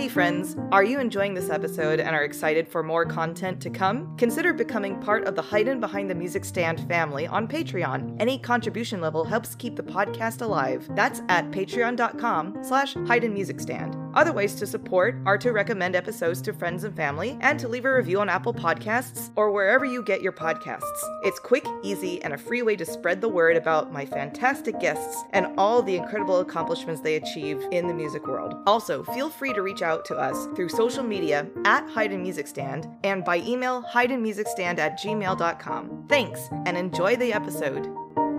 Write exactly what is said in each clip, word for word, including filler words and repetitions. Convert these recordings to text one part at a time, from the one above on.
Hey friends, are you enjoying this episode and are excited for more content to come? Consider becoming part of the Hidden Behind the Music Stand family on Patreon. Any contribution level helps keep the podcast alive. That's at patreon.com slash hidden music stand. Other ways to support are to recommend episodes to friends and family and to leave a review on Apple Podcasts or wherever you get your podcasts. It's quick, easy, and a free way to spread the word about my fantastic guests and all the incredible accomplishments they achieve in the music world. Also, feel free to reach out to us through social media at Hidden Music Stand and by email hiddenmusicstand at gmail dot com. Thanks, and enjoy the episode.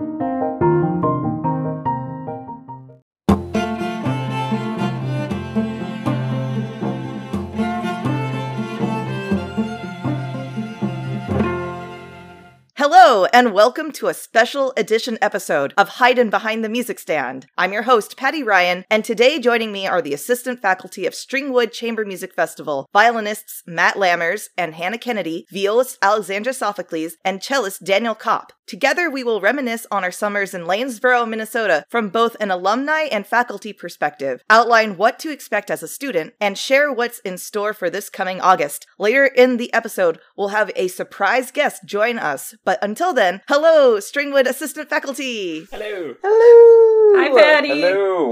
Hello, and welcome to a special edition episode of Hidden Behind the Music Stand. I'm your host, Patty Ryan, and today joining me are the assistant faculty of Stringwood Chamber Music Festival, violinists Matt Lammers and Hannah Kennedy, violist Alexandra Sophocles, and cellist Daniel Kopp. Together, we will reminisce on our summers in Lanesboro, Minnesota, from both an alumni and faculty perspective, outline what to expect as a student, and share what's in store for this coming August. Later in the episode, we'll have a surprise guest join us, but until then, hello, Stringwood assistant faculty! Hello! Hello! Hi, Patty! Hello!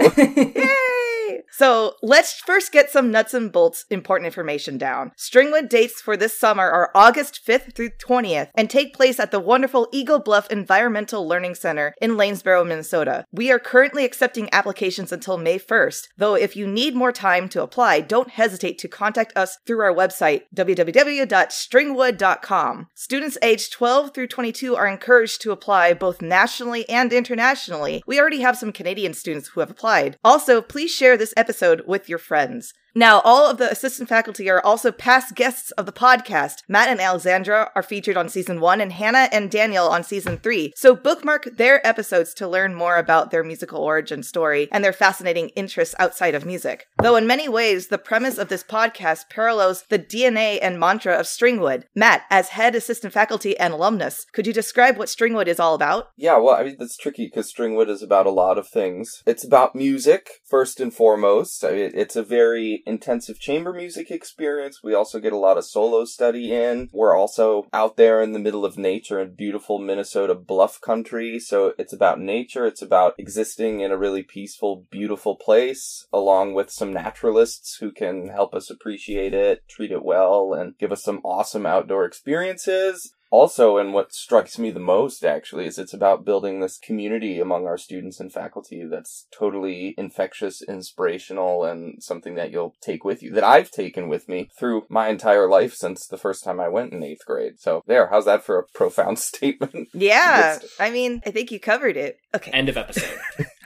Yay! So, let's first get some nuts and bolts important information down. Stringwood dates for this summer are August fifth through twentieth and take place at the wonderful Eagle Bluff Environmental Learning Center in Lanesboro, Minnesota. We are currently accepting applications until May first, though if you need more time to apply, don't hesitate to contact us through our website, w w w dot stringwood dot com. Students aged twelve through twenty-two are encouraged to apply both nationally and internationally. We already have some Canadian students who have applied. Also, please share this episode with your friends. Now, all of the assistant faculty are also past guests of the podcast. Matt and Alexandra are featured on season one and Hannah and Daniel on season three. So bookmark their episodes to learn more about their musical origin story and their fascinating interests outside of music. Though in many ways, the premise of this podcast parallels the D N A and mantra of Stringwood. Matt, as head assistant faculty and alumnus, could you describe what Stringwood is all about? Yeah, well, I mean, that's tricky because Stringwood is about a lot of things. It's about music, first and foremost. I mean, it's a very intensive chamber music experience. We also get a lot of solo study in. We're also out there in the middle of nature in beautiful Minnesota bluff country. So it's about nature. It's about existing in a really peaceful, beautiful place, along with some naturalists who can help us appreciate it, treat it well, and give us some awesome outdoor experiences. Also, and what strikes me the most, actually, is it's about building this community among our students and faculty that's totally infectious, inspirational, and something that you'll take with you, that I've taken with me through my entire life since the first time I went in eighth grade. So there, how's that for a profound statement? Yeah, I mean, I think you covered it. Okay. End of episode.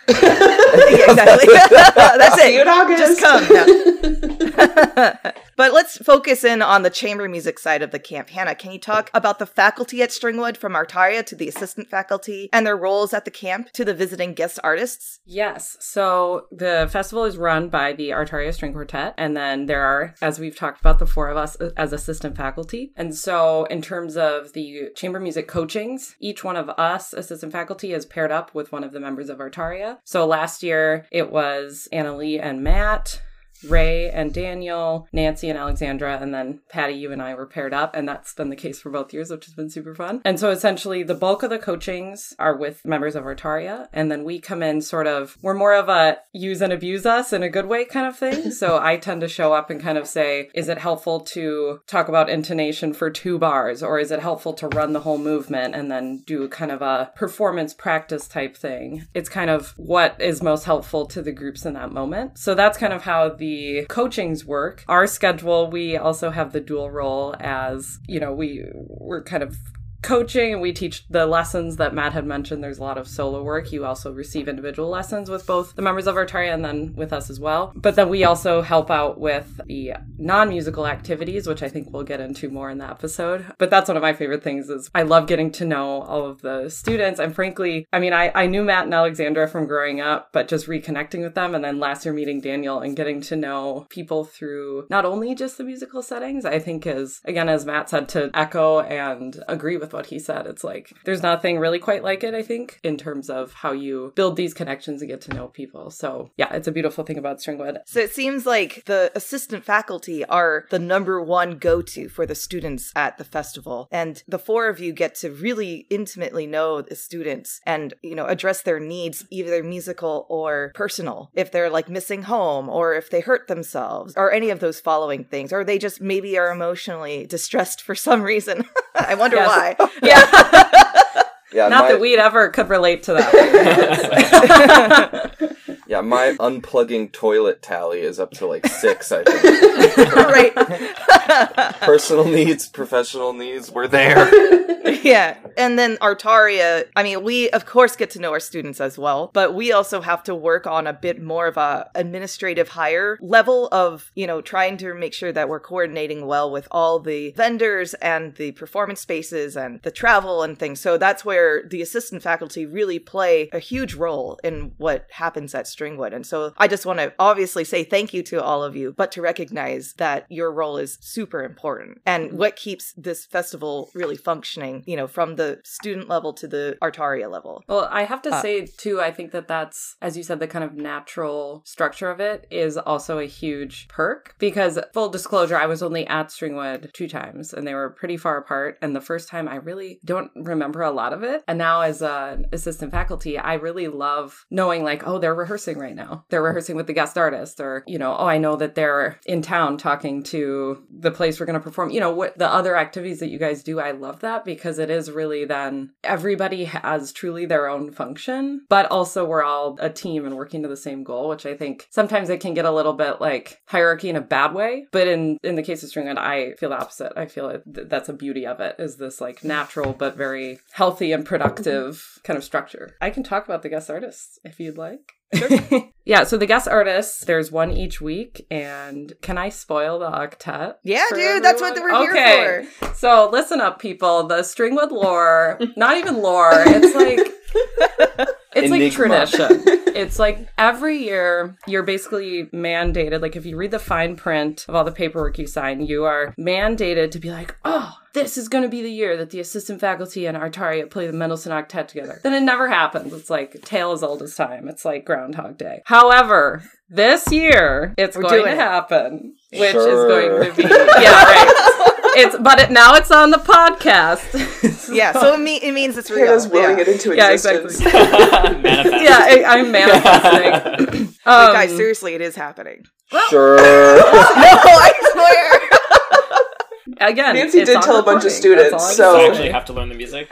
Yeah, exactly. That's it. See you in August. Just come. No. But let's focus in on the chamber music side of the camp. Hannah, can you talk about the faculty at Stringwood, from Artaria to the assistant faculty, and their roles at the camp to the visiting guest artists? Yes. So the festival is run by the Artaria String Quartet, and then there are, as we've talked about, the four of us as assistant faculty. And so in terms of the chamber music coachings, each one of us assistant faculty is paired up with one of the members of Artaria. So last year it was Annalie and Matt, Ray and Daniel, Nancy and Alexandra, and then Patty, you and I were paired up, and that's been the case for both years, which has been super fun. And so essentially the bulk of the coachings are with members of Artaria, and then we come in sort of, we're more of a use and abuse us in a good way kind of thing. So I tend to show up and kind of say, is it helpful to talk about intonation for two bars, or is it helpful to run the whole movement and then do kind of a performance practice type thing? It's kind of what is most helpful to the groups in that moment. So that's kind of how the The coachings work. Our schedule, we also have the dual role as, you know, we, we're kind of coaching and we teach the lessons that Matt had mentioned. There's a lot of solo work. You also receive individual lessons with both the members of Artaria and then with us as well. But then we also help out with the non-musical activities, which I think we'll get into more in the episode. But that's one of my favorite things is I love getting to know all of the students. And frankly, I mean, I, I knew Matt and Alexandra from growing up, but just reconnecting with them. And then last year meeting Daniel and getting to know people through not only just the musical settings, I think is, again, as Matt said, to echo and agree with with what he said. It's like, there's nothing really quite like it, I think, in terms of how you build these connections and get to know people. So yeah, it's a beautiful thing about Stringwood. So it seems like the assistant faculty are the number one go-to for the students at the festival. And the four of you get to really intimately know the students and, you know, address their needs, either musical or personal. If they're like missing home, or if they hurt themselves, or any of those following things, or they just maybe are emotionally distressed for some reason. I wonder why. Yeah. Yeah, Not my, that we'd ever could relate to that. yeah, my unplugging toilet tally is up to like six, I think. Right. Personal needs, professional needs, we're there. Yeah. And then Artaria, I mean, we of course get to know our students as well, but we also have to work on a bit more of a administrative higher level of, you know, trying to make sure that we're coordinating well with all the vendors and the performance spaces and the travel and things. So that's where the assistant faculty really play a huge role in what happens at Stringwood. And so I just want to obviously say thank you to all of you, but to recognize that your role is super important and what keeps this festival really functioning, you know, from the student level to the Artaria level. Well, I have to Uh, say, too, I think that that's, as you said, the kind of natural structure of it is also a huge perk because, full disclosure, I was only at Stringwood two times and they were pretty far apart. And the first time I really don't remember a lot of it. And now as an assistant faculty, I really love knowing like, oh, they're rehearsing right now. They're rehearsing with the guest artist, or, you know, oh, I know that they're in town talking to the place we're going to perform. You know, what the other activities that you guys do, I love that because it is really then everybody has truly their own function, but also we're all a team and working to the same goal, which I think sometimes it can get a little bit like hierarchy in a bad way. But in, in the case of Stringwood, I feel the opposite. I feel it, th- that's a beauty of it, is this like natural but very healthy and productive kind of structure. I can talk about the guest artists if you'd like. Sure. Yeah, so the guest artists, there's one each week, and can I spoil the octet? Yeah, for dude, everyone? that's what we're okay. here for. So listen up, people. The Stringwood lore, not even lore, it's like... It's Enigma. like tradition. It's like every year you're basically mandated, like if you read the fine print of all the paperwork you sign, you are mandated to be like, oh, this is going to be the year that the assistant faculty and Artaria play the Mendelssohn Octet together. Then it never happens. It's like tale as old as time. It's like Groundhog Day. However, this year it's We're going doing to it. happen, which Sure. is going to be, yeah, right. It's, but it, now it's on the podcast. Yeah, so it, me- it means it's real. Hannah's willing yeah. it into Yeah, existence. exactly. Manifest. Yeah, I, I'm manifesting. Wait, Um, guys, seriously, it is happening. Sure. No, I swear. Again, Nancy it's did on tell a bunch of recording. That's all students, I'm so- So saying. actually have to learn the music.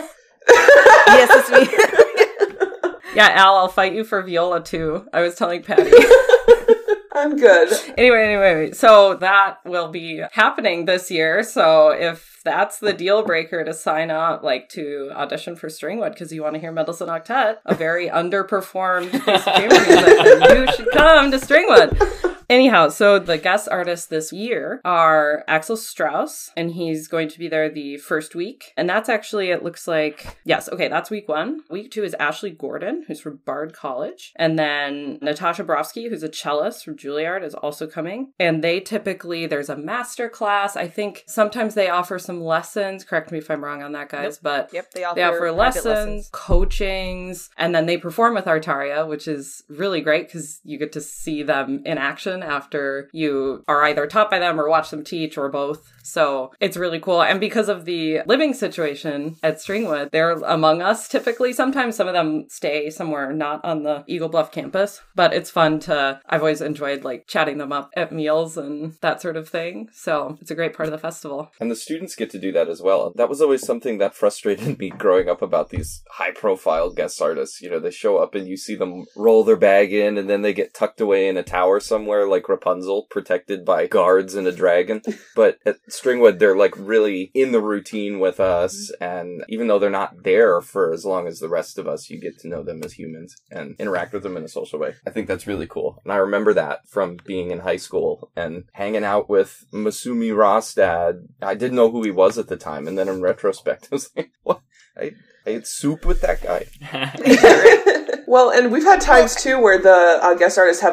Yes, it's me. Yeah, Al, I'll fight you for viola too. I was telling Patty. I'm good. Anyway, anyway, so that will be happening this year. So if that's the deal breaker to sign up, like to audition for Stringwood because you want to hear Mendelssohn Octet, a very underperformed piece of chamber music, then you should come to Stringwood. Anyhow, so the guest artists this year are Axel Strauss, and he's going to be there the first week. And that's actually, it looks like, yes, okay, that's week one. Week two is Ashley Gordon, who's from Bard College. And then Natasha Borowski, who's a cellist from Juilliard, is also coming. And they typically, there's a master class. I think sometimes they offer some lessons. Correct me if I'm wrong on that, guys. But Yep, they offer, they offer private lessons, lessons. coachings, and then they perform with Artaria, which is really great because you get to see them in action after you are either taught by them or watch them teach or both. So it's really cool. And because of the living situation at Stringwood, they're among us typically. Sometimes some of them stay somewhere not on the Eagle Bluff campus, but it's fun to, I've always enjoyed like chatting them up at meals and that sort of thing. So it's a great part of the festival. And the students get to do that as well. That was always something that frustrated me growing up about these high-profile guest artists. You know, they show up and you see them roll their bag in, and then they get tucked away in a tower somewhere like Rapunzel, protected by guards and a dragon. But at Stringwood, they're like really in the routine with us, and even though they're not there for as long as the rest of us, you get to know them as humans and interact with them in a social way. I think that's really cool. And I remember that from being in high school and hanging out with Masumi Rostad. I didn't know who he was at the time, and then in retrospect, I was like, what? I, I ate soup with that guy. Well, and we've had times too where the uh, guest artists have like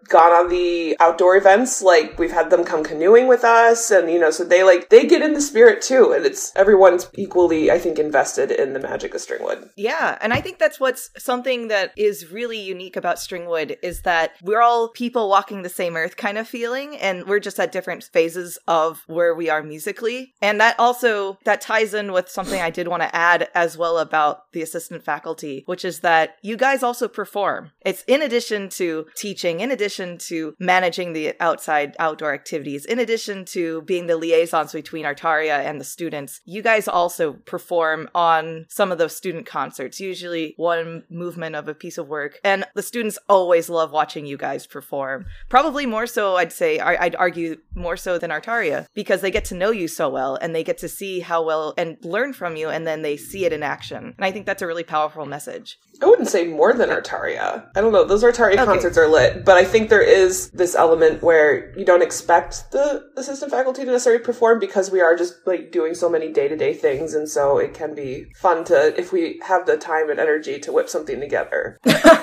gone on the outdoor events. Like, we've had them come canoeing with us, and, you know, so they, like, they get in the spirit, too, and it's, everyone's equally, I think, invested in the magic of Stringwood. Yeah, and I think that's what's something that is really unique about Stringwood is that we're all people walking the same earth kind of feeling, and we're just at different phases of where we are musically. And that also, that ties in with something I did want to add as well about the assistant faculty, which is that you guys also perform. It's in addition to teaching, in addition to managing the outside outdoor activities, in addition to being the liaisons between Artaria and the students, you guys also perform on some of those student concerts, usually one movement of a piece of work. And the students always love watching you guys perform. Probably more so, I'd say, I'd argue more so than Artaria, because they get to know you so well and they get to see how well and learn from you, and then they see it in action. And I think that's a really powerful message. I wouldn't say more than Artaria. I don't know. Those Artaria okay. concerts are lit, but I think there is this element where you don't expect the assistant faculty to necessarily perform because we are just like doing so many day-to-day things, and so it can be fun to, if we have the time and energy to whip something together.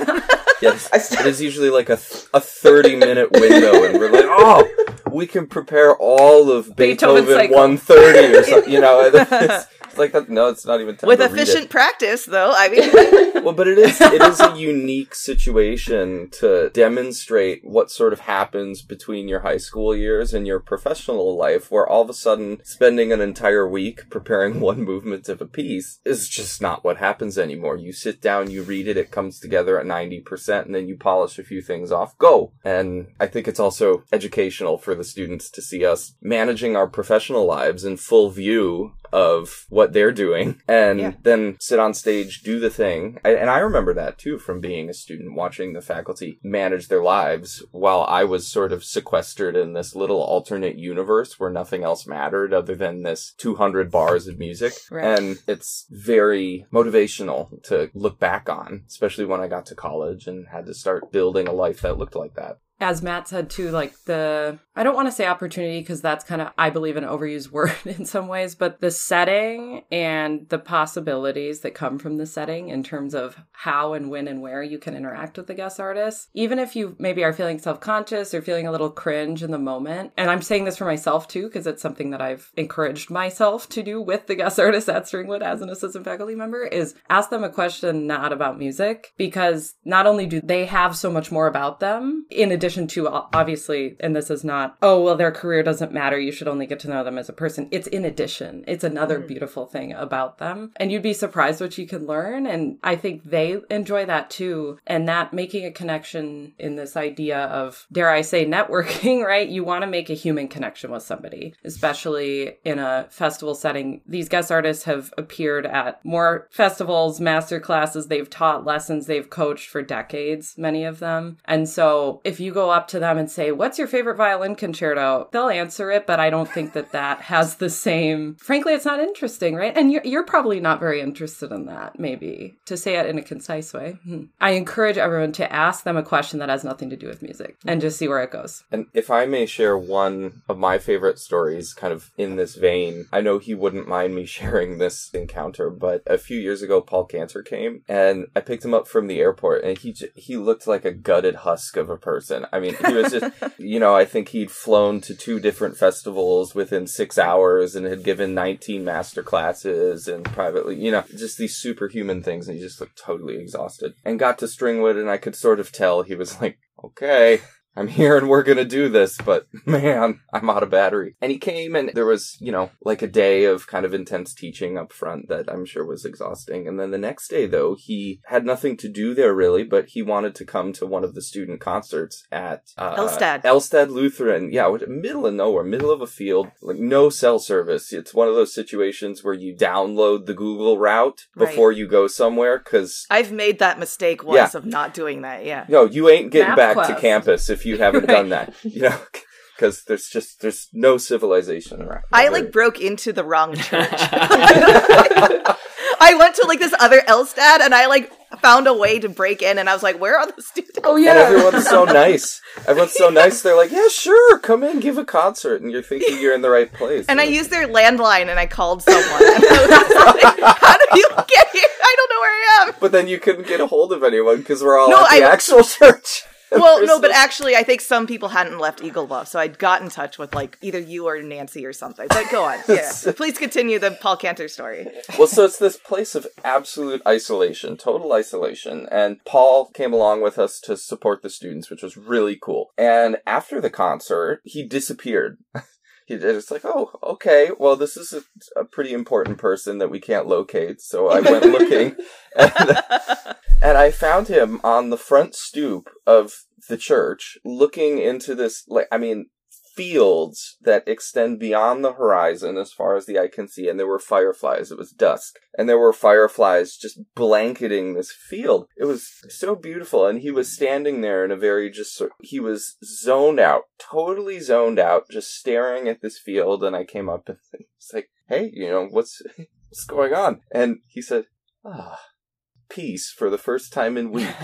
Yes, it is usually like a th- a thirty minute window, and we're like, oh, we can prepare all of Beethoven one thirty or something. You know, it's, it's like that. No, it's not even time with to efficient read it. Practice, though. I mean, well, but it is it is a unique situation to demonstrate what sort of happens between your high school years and your professional life, where all of a sudden spending an entire week preparing one movement of a piece is just not what happens anymore. You sit down, you read it, it comes together at ninety percent, and then you polish a few things off. Go! And I think it's also educational for the students to see us managing our professional lives in full view of what they're doing, and yeah. then sit on stage, do the thing. I, and I remember that too from being a student, watching the faculty manage their lives while I was sort of sequestered in this little alternate universe where nothing else mattered other than this two hundred bars of music. Right. And it's very motivational to look back on, especially when I got to college and had to start building a life that looked like that. As Matt said too, like the, I don't want to say opportunity because that's kind of, I believe, an overused word in some ways, but the setting and the possibilities that come from the setting in terms of how and when and where you can interact with the guest artists, even if you maybe are feeling self-conscious or feeling a little cringe in the moment. And I'm saying this for myself too, because it's something that I've encouraged myself to do with the guest artists at Stringwood as an assistant faculty member, is ask them a question not about music, because not only do they have so much more about them, in addition addition to, obviously, and this is not, oh, well, their career doesn't matter, you should only get to know them as a person. It's in addition. It's another mm. beautiful thing about them. And you'd be surprised what you can learn. And I think they enjoy that too. And that making a connection in this idea of, dare I say, networking, right? You want to make a human connection with somebody, especially in a festival setting. These guest artists have appeared at more festivals, master classes. They've taught lessons. They've coached for decades, many of them. And so if you go up to them and say, what's your favorite violin concerto? They'll answer it, but I don't think that that has the same, frankly, it's not interesting, right? And you're, you're probably not very interested in that, maybe, to say it in a concise way. Hmm. I encourage everyone to ask them a question that has nothing to do with music and just see where it goes. And if I may share one of my favorite stories kind of in this vein, I know he wouldn't mind me sharing this encounter, but a few years ago, Paul Cantor came and I picked him up from the airport and he j- he looked like a gutted husk of a person. I mean, he was just, you know, I think he'd flown to two different festivals within six hours and had given nineteen master classes and privately, you know, just these superhuman things. And he just looked totally exhausted and got to Stringwood and I could sort of tell he was like, okay, I'm here and we're going to do this, but man, I'm out of battery. And he came and there was, you know, like a day of kind of intense teaching up front that I'm sure was exhausting. And then the next day, though, he had nothing to do there really, but he wanted to come to one of the student concerts at uh, Elstad. Elstad Lutheran. Yeah, middle of nowhere, middle of a field, like no cell service. It's one of those situations where you download the Google route before right. you go somewhere, because I've made that mistake once yeah. of not doing that, yeah. No, you ain't getting back MapQuest. to campus if you haven't done that, you know, because there's just, there's no civilization around. I, like, broke into the wrong church. I went to, like, this other Elstad, and I, like, found a way to break in, and I was like, where are the students? Oh, yeah. And everyone's so nice. Everyone's so nice. They're like, yeah, sure, come in, give a concert, and you're thinking you're in the right place. And I used their landline, and I called someone. And I was like, how do you get here? I don't know where I am. But then you couldn't get a hold of anyone, because we're all no, at the I, actual church. Well, There's no, but this- actually, I think some people hadn't left Eagle Bluff, so I'd got in touch with, like, either you or Nancy or something. But go on. Yeah. Please continue the Paul Cantor story. Well, so it's this place of absolute isolation, total isolation. And Paul came along with us to support the students, which was really cool. And after the concert, he disappeared. He did. It's like, oh, okay, well, this is a, a pretty important person that we can't locate. So I went looking, and, and I found him on the front stoop of the church, looking into this, like, I mean, fields that extend beyond the horizon as far as the eye can see, and there were fireflies. It was dusk, and there were fireflies just blanketing this field. It was so beautiful, and he was standing there in a very just, he was zoned out, totally zoned out, just staring at this field, and I came up and it's like, hey, you know, what's, what's going on? And he said, ah, peace for the first time in weeks.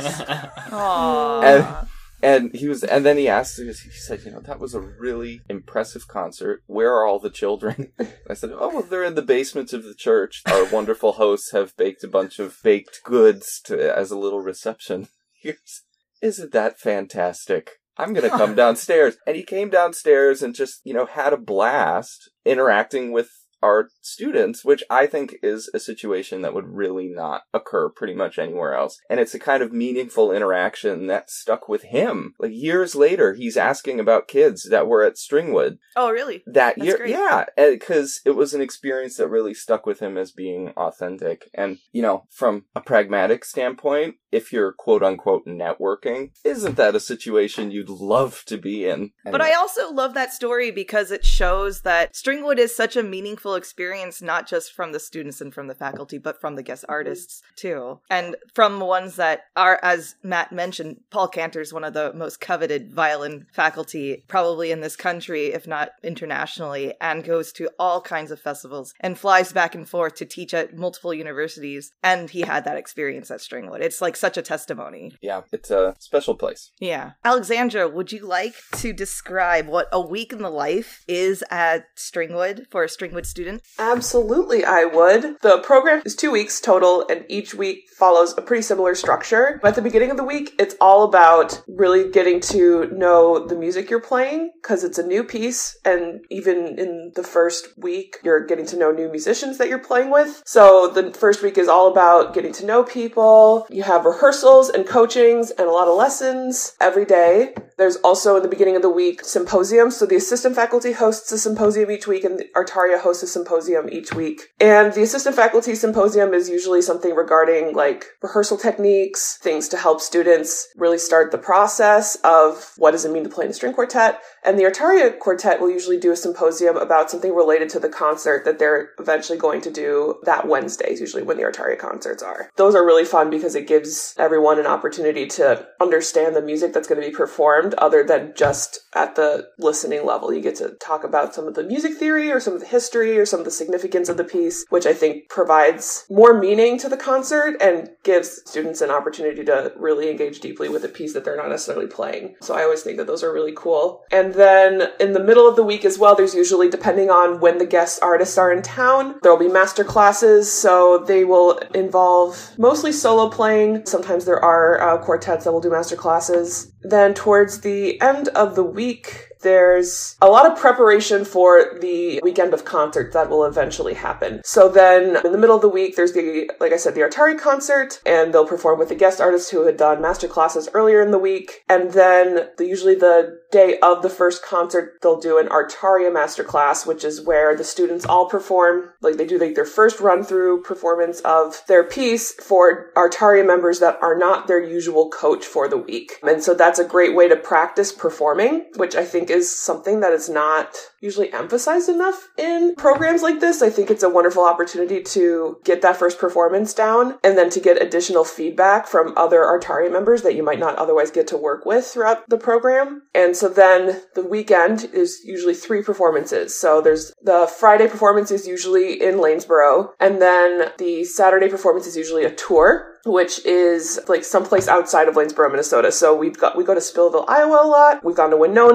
Aww. And And he was, and then he asked, he said, you know, that was a really impressive concert. Where are all the children? I said, oh, well, they're in the basement of the church. Our wonderful hosts have baked a bunch of baked goods to, as a little reception. Here's, isn't that fantastic? I'm going to come downstairs. And he came downstairs and just, you know, had a blast interacting with our students, which I think is a situation that would really not occur pretty much anywhere else. And it's a kind of meaningful interaction that stuck with him. Like years later, he's asking about kids that were at Stringwood. Oh, really? That That's year, great. yeah, because it was an experience that really stuck with him as being authentic. And, you know, from a pragmatic standpoint, if you're quote unquote networking, isn't that a situation you'd love to be in? And But I also love that story because it shows that Stringwood is such a meaningful experience, not just from the students and from the faculty, but from the guest artists too. And from ones that are, as Matt mentioned, Paul Cantor is one of the most coveted violin faculty probably in this country, if not internationally, and goes to all kinds of festivals and flies back and forth to teach at multiple universities. And he had that experience at Stringwood. It's like such a testimony. yeah, it's a special place. Yeah. Alexandra, would you like to describe what a week in the life is at Stringwood for a Stringwood student? Absolutely, I would. The program is two weeks total, and each week follows a pretty similar structure. At the beginning of the week, it's all about really getting to know the music you're playing, because it's a new piece, and even in the first week, you're getting to know new musicians that you're playing with. So the first week is all about getting to know people. You have rehearsals and coachings and a lot of lessons every day. There's also, in the beginning of the week, symposiums. So the assistant faculty hosts a symposium each week, and the Artaria hosts a symposium each week. And the assistant faculty symposium is usually something regarding like rehearsal techniques, things to help students really start the process of what does it mean to play in a string quartet. And the Artaria Quartet will usually do a symposium about something related to the concert that they're eventually going to do that Wednesday, is usually when the Artaria concerts are. Those are really fun because it gives everyone an opportunity to understand the music that's going to be performed other than just at the listening level. You get to talk about some of the music theory or some of the history or some of the significance of the piece, which I think provides more meaning to the concert and gives students an opportunity to really engage deeply with a piece that they're not necessarily playing. So I always think that those are really cool. And then in the middle of the week as well, there's usually, depending on when the guest artists are in town, there will be master classes. So they will involve mostly solo playing. Sometimes there are uh, quartets that will do master classes. Then towards the end of the week, there's a lot of preparation for the weekend of concerts that will eventually happen. So then in the middle of the week, there's the, like I said, the Artari concert, and they'll perform with the guest artists who had done master classes earlier in the week. And then the, usually the day of the first concert, they'll do an Artaria master class, which is where the students all perform, like they do like their first run through performance of their piece for Artaria members that are not their usual coach for the week. And so that's a great way to practice performing, which I think is something that is not usually emphasized enough in programs like this. I think it's a wonderful opportunity to get that first performance down and then to get additional feedback from other Artaria members that you might not otherwise get to work with throughout the program. And so then the weekend is usually three performances. So there's the Friday performance is usually in Lanesboro, and then the Saturday performance is usually a tour, which is like someplace outside of Lanesboro, Minnesota. So we've got, we go to Spillville, Iowa a lot. We've gone to Winona.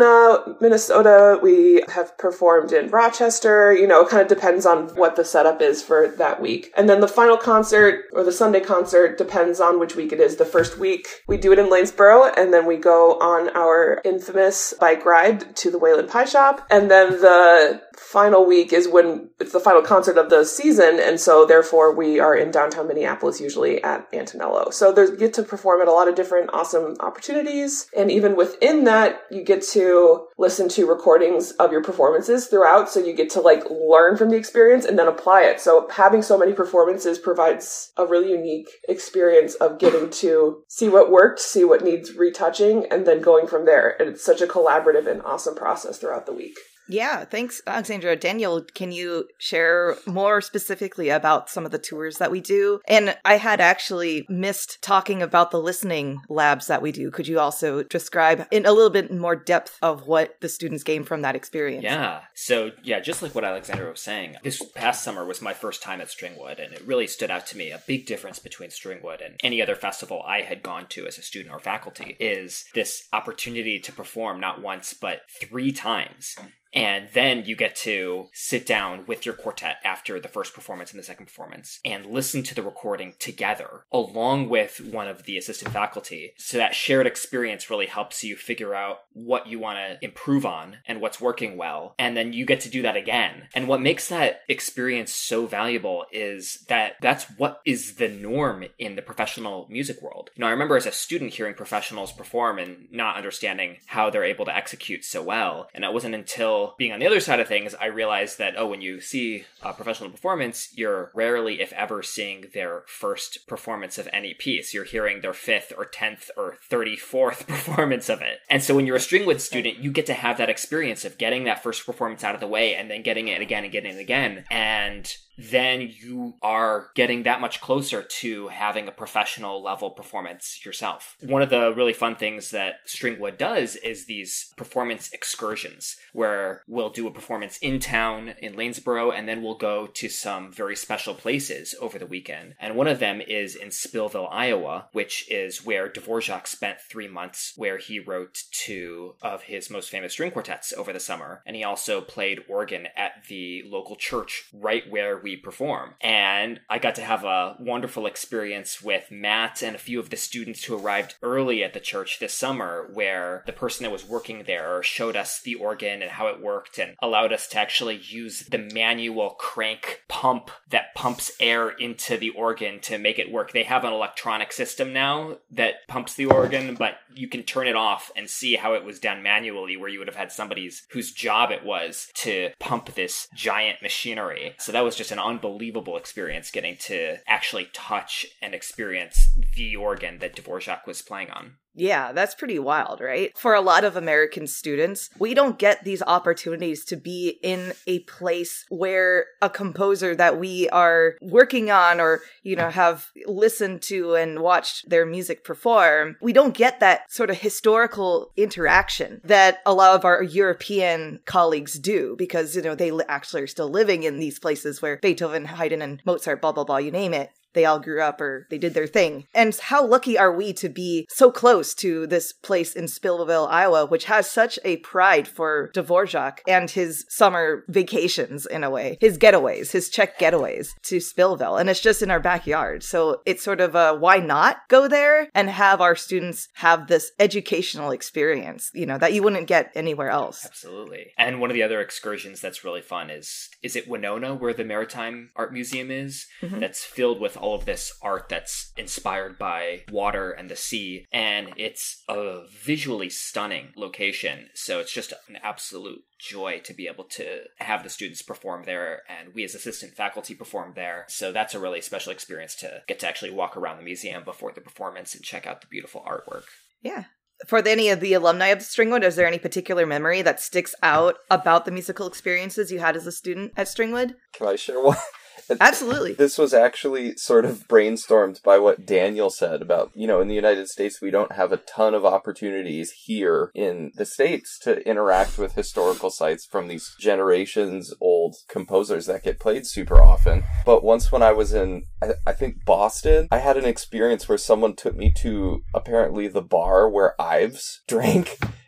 Minnesota. We have performed in Rochester. You know, it kind of depends on what the setup is for that week. And then the final concert, or the Sunday concert, depends on which week it is. The first week, we do it in Lanesboro, and then we go on our infamous bike ride to the Wayland Pie Shop. And then the final week is when it's the final concert of the season, and so therefore we are in downtown Minneapolis, usually at Antonello. So there's you get to perform at a lot of different awesome opportunities, and even within that, you get to listen to recordings of your performances throughout, so you get to like learn from the experience and then apply it. So having so many performances provides a really unique experience of getting to see what worked, see what needs retouching, and then going from there. And it's such a collaborative and awesome process throughout the week. Yeah, thanks, Alexandra. Daniel, can you share more specifically about some of the tours that we do? And I had actually missed talking about the listening labs that we do. Could you also describe in a little bit more depth of what the students gain from that experience? Yeah. So, yeah, just like what Alexandra was saying, this past summer was my first time at Stringwood, and it really stood out to me. A big difference between Stringwood and any other festival I had gone to as a student or faculty is this opportunity to perform not once, but three times. And then you get to sit down with your quartet after the first performance and the second performance and listen to the recording together along with one of the assistant faculty. So that shared experience really helps you figure out what you want to improve on and what's working well. And then you get to do that again. And what makes that experience so valuable is that that's what is the norm in the professional music world. You know, I remember as a student hearing professionals perform and not understanding how they're able to execute so well. And it wasn't until being on the other side of things, I realized that, oh, when you see a professional performance, you're rarely, if ever, seeing their first performance of any piece. You're hearing their fifth or tenth or thirty-fourth performance of it. And so when you're a Stringwood student, you get to have that experience of getting that first performance out of the way and then getting it again and getting it again. And then you are getting that much closer to having a professional level performance yourself. One of the really fun things that Stringwood does is these performance excursions, where we'll do a performance in town in Lanesboro, and then we'll go to some very special places over the weekend. And one of them is in Spillville, Iowa, which is where Dvorak spent three months, where he wrote two of his most famous string quartets over the summer. And he also played organ at the local church right where we perform. And I got to have a wonderful experience with Matt and a few of the students who arrived early at the church this summer, where the person that was working there showed us the organ and how it worked and allowed us to actually use the manual crank pump that pumps air into the organ to make it work. They have an electronic system now that pumps the organ, but you can turn it off and see how it was done manually, where you would have had somebody's whose job it was to pump this giant machinery. So that was just an unbelievable experience, getting to actually touch and experience the organ that Dvorak was playing on. Yeah, that's pretty wild, right? For a lot of American students, we don't get these opportunities to be in a place where a composer that we are working on or, you know, have listened to and watched their music perform. We don't get that sort of historical interaction that a lot of our European colleagues do, because, you know, they actually are still living in these places where Beethoven, Haydn, and Mozart, blah, blah, blah, you name it. They all grew up or they did their thing. And how lucky are we to be so close to this place in Spillville, Iowa, which has such a pride for Dvorak and his summer vacations, in a way, his getaways, his Czech getaways to Spillville. And it's just in our backyard. So it's sort of a, why not go there and have our students have this educational experience, you know, that you wouldn't get anywhere else. Absolutely. And one of the other excursions that's really fun is, is it Winona, where the Maritime Art Museum is? Mm-hmm. That's filled with all of this art that's inspired by water and the sea, and it's a visually stunning location. So it's just an absolute joy to be able to have the students perform there, and we as assistant faculty perform there. So that's a really special experience to get to actually walk around the museum before the performance and check out the beautiful artwork. Yeah. For any of the alumni of Stringwood, is there any particular memory that sticks out about the musical experiences you had as a student at Stringwood? Can I share one? Absolutely. This was actually sort of brainstormed by what Daniel said about, you know, in the United States, we don't have a ton of opportunities here in the States to interact with historical sites from these generations old composers that get played super often. But once when I was in, I, I think, Boston, I had an experience where someone took me to apparently the bar where Ives drank.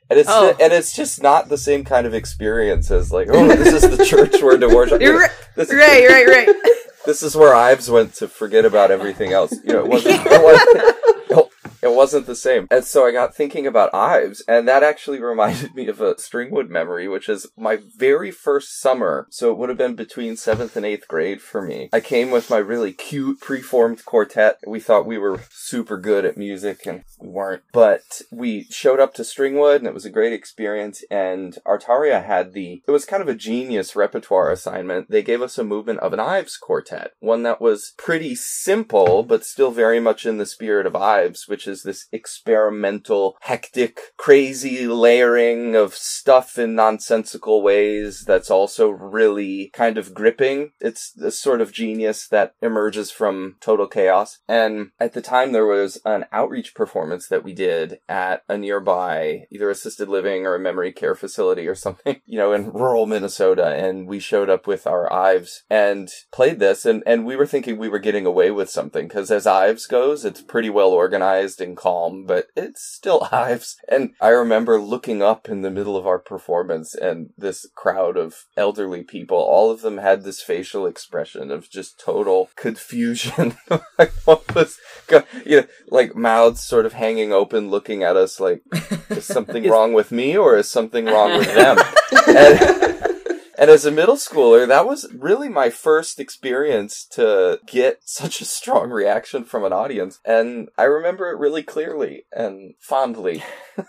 And it's Oh. and it's just not the same kind of experience as like, oh, this is the church we're to worship. You're right, This, right, right, right. this is where Ives went to forget about everything else. You know, it wasn't. It wasn't It wasn't the same. And so I got thinking about Ives, and that actually reminded me of a Stringwood memory, which is my very first summer. So it would have been between seventh and eighth grade for me. I came with my really cute preformed quartet. We thought we were super good at music, and we weren't. But we showed up to Stringwood, and it was a great experience. And Artaria had the, it was kind of a genius repertoire assignment. They gave us a movement of an Ives quartet, one that was pretty simple, but still very much in the spirit of Ives, which is this experimental, hectic, crazy layering of stuff in nonsensical ways that's also really kind of gripping. It's a sort of genius that emerges from total chaos. And at the time there was an outreach performance that we did at a nearby either assisted living or a memory care facility or something, you know, in rural Minnesota. And we showed up with our Ives and played this, and, and we were thinking we were getting away with something, because as Ives goes, it's pretty well organized and calm, but it's still Ives. And I remember looking up in the middle of our performance, and this crowd of elderly people, all of them had this facial expression of just total confusion. Like, what was, go- you know, like mouths sort of hanging open, looking at us like, is something wrong with me, or is something wrong with them? And, And as a middle schooler, that was really my first experience to get such a strong reaction from an audience. And I remember it really clearly and fondly.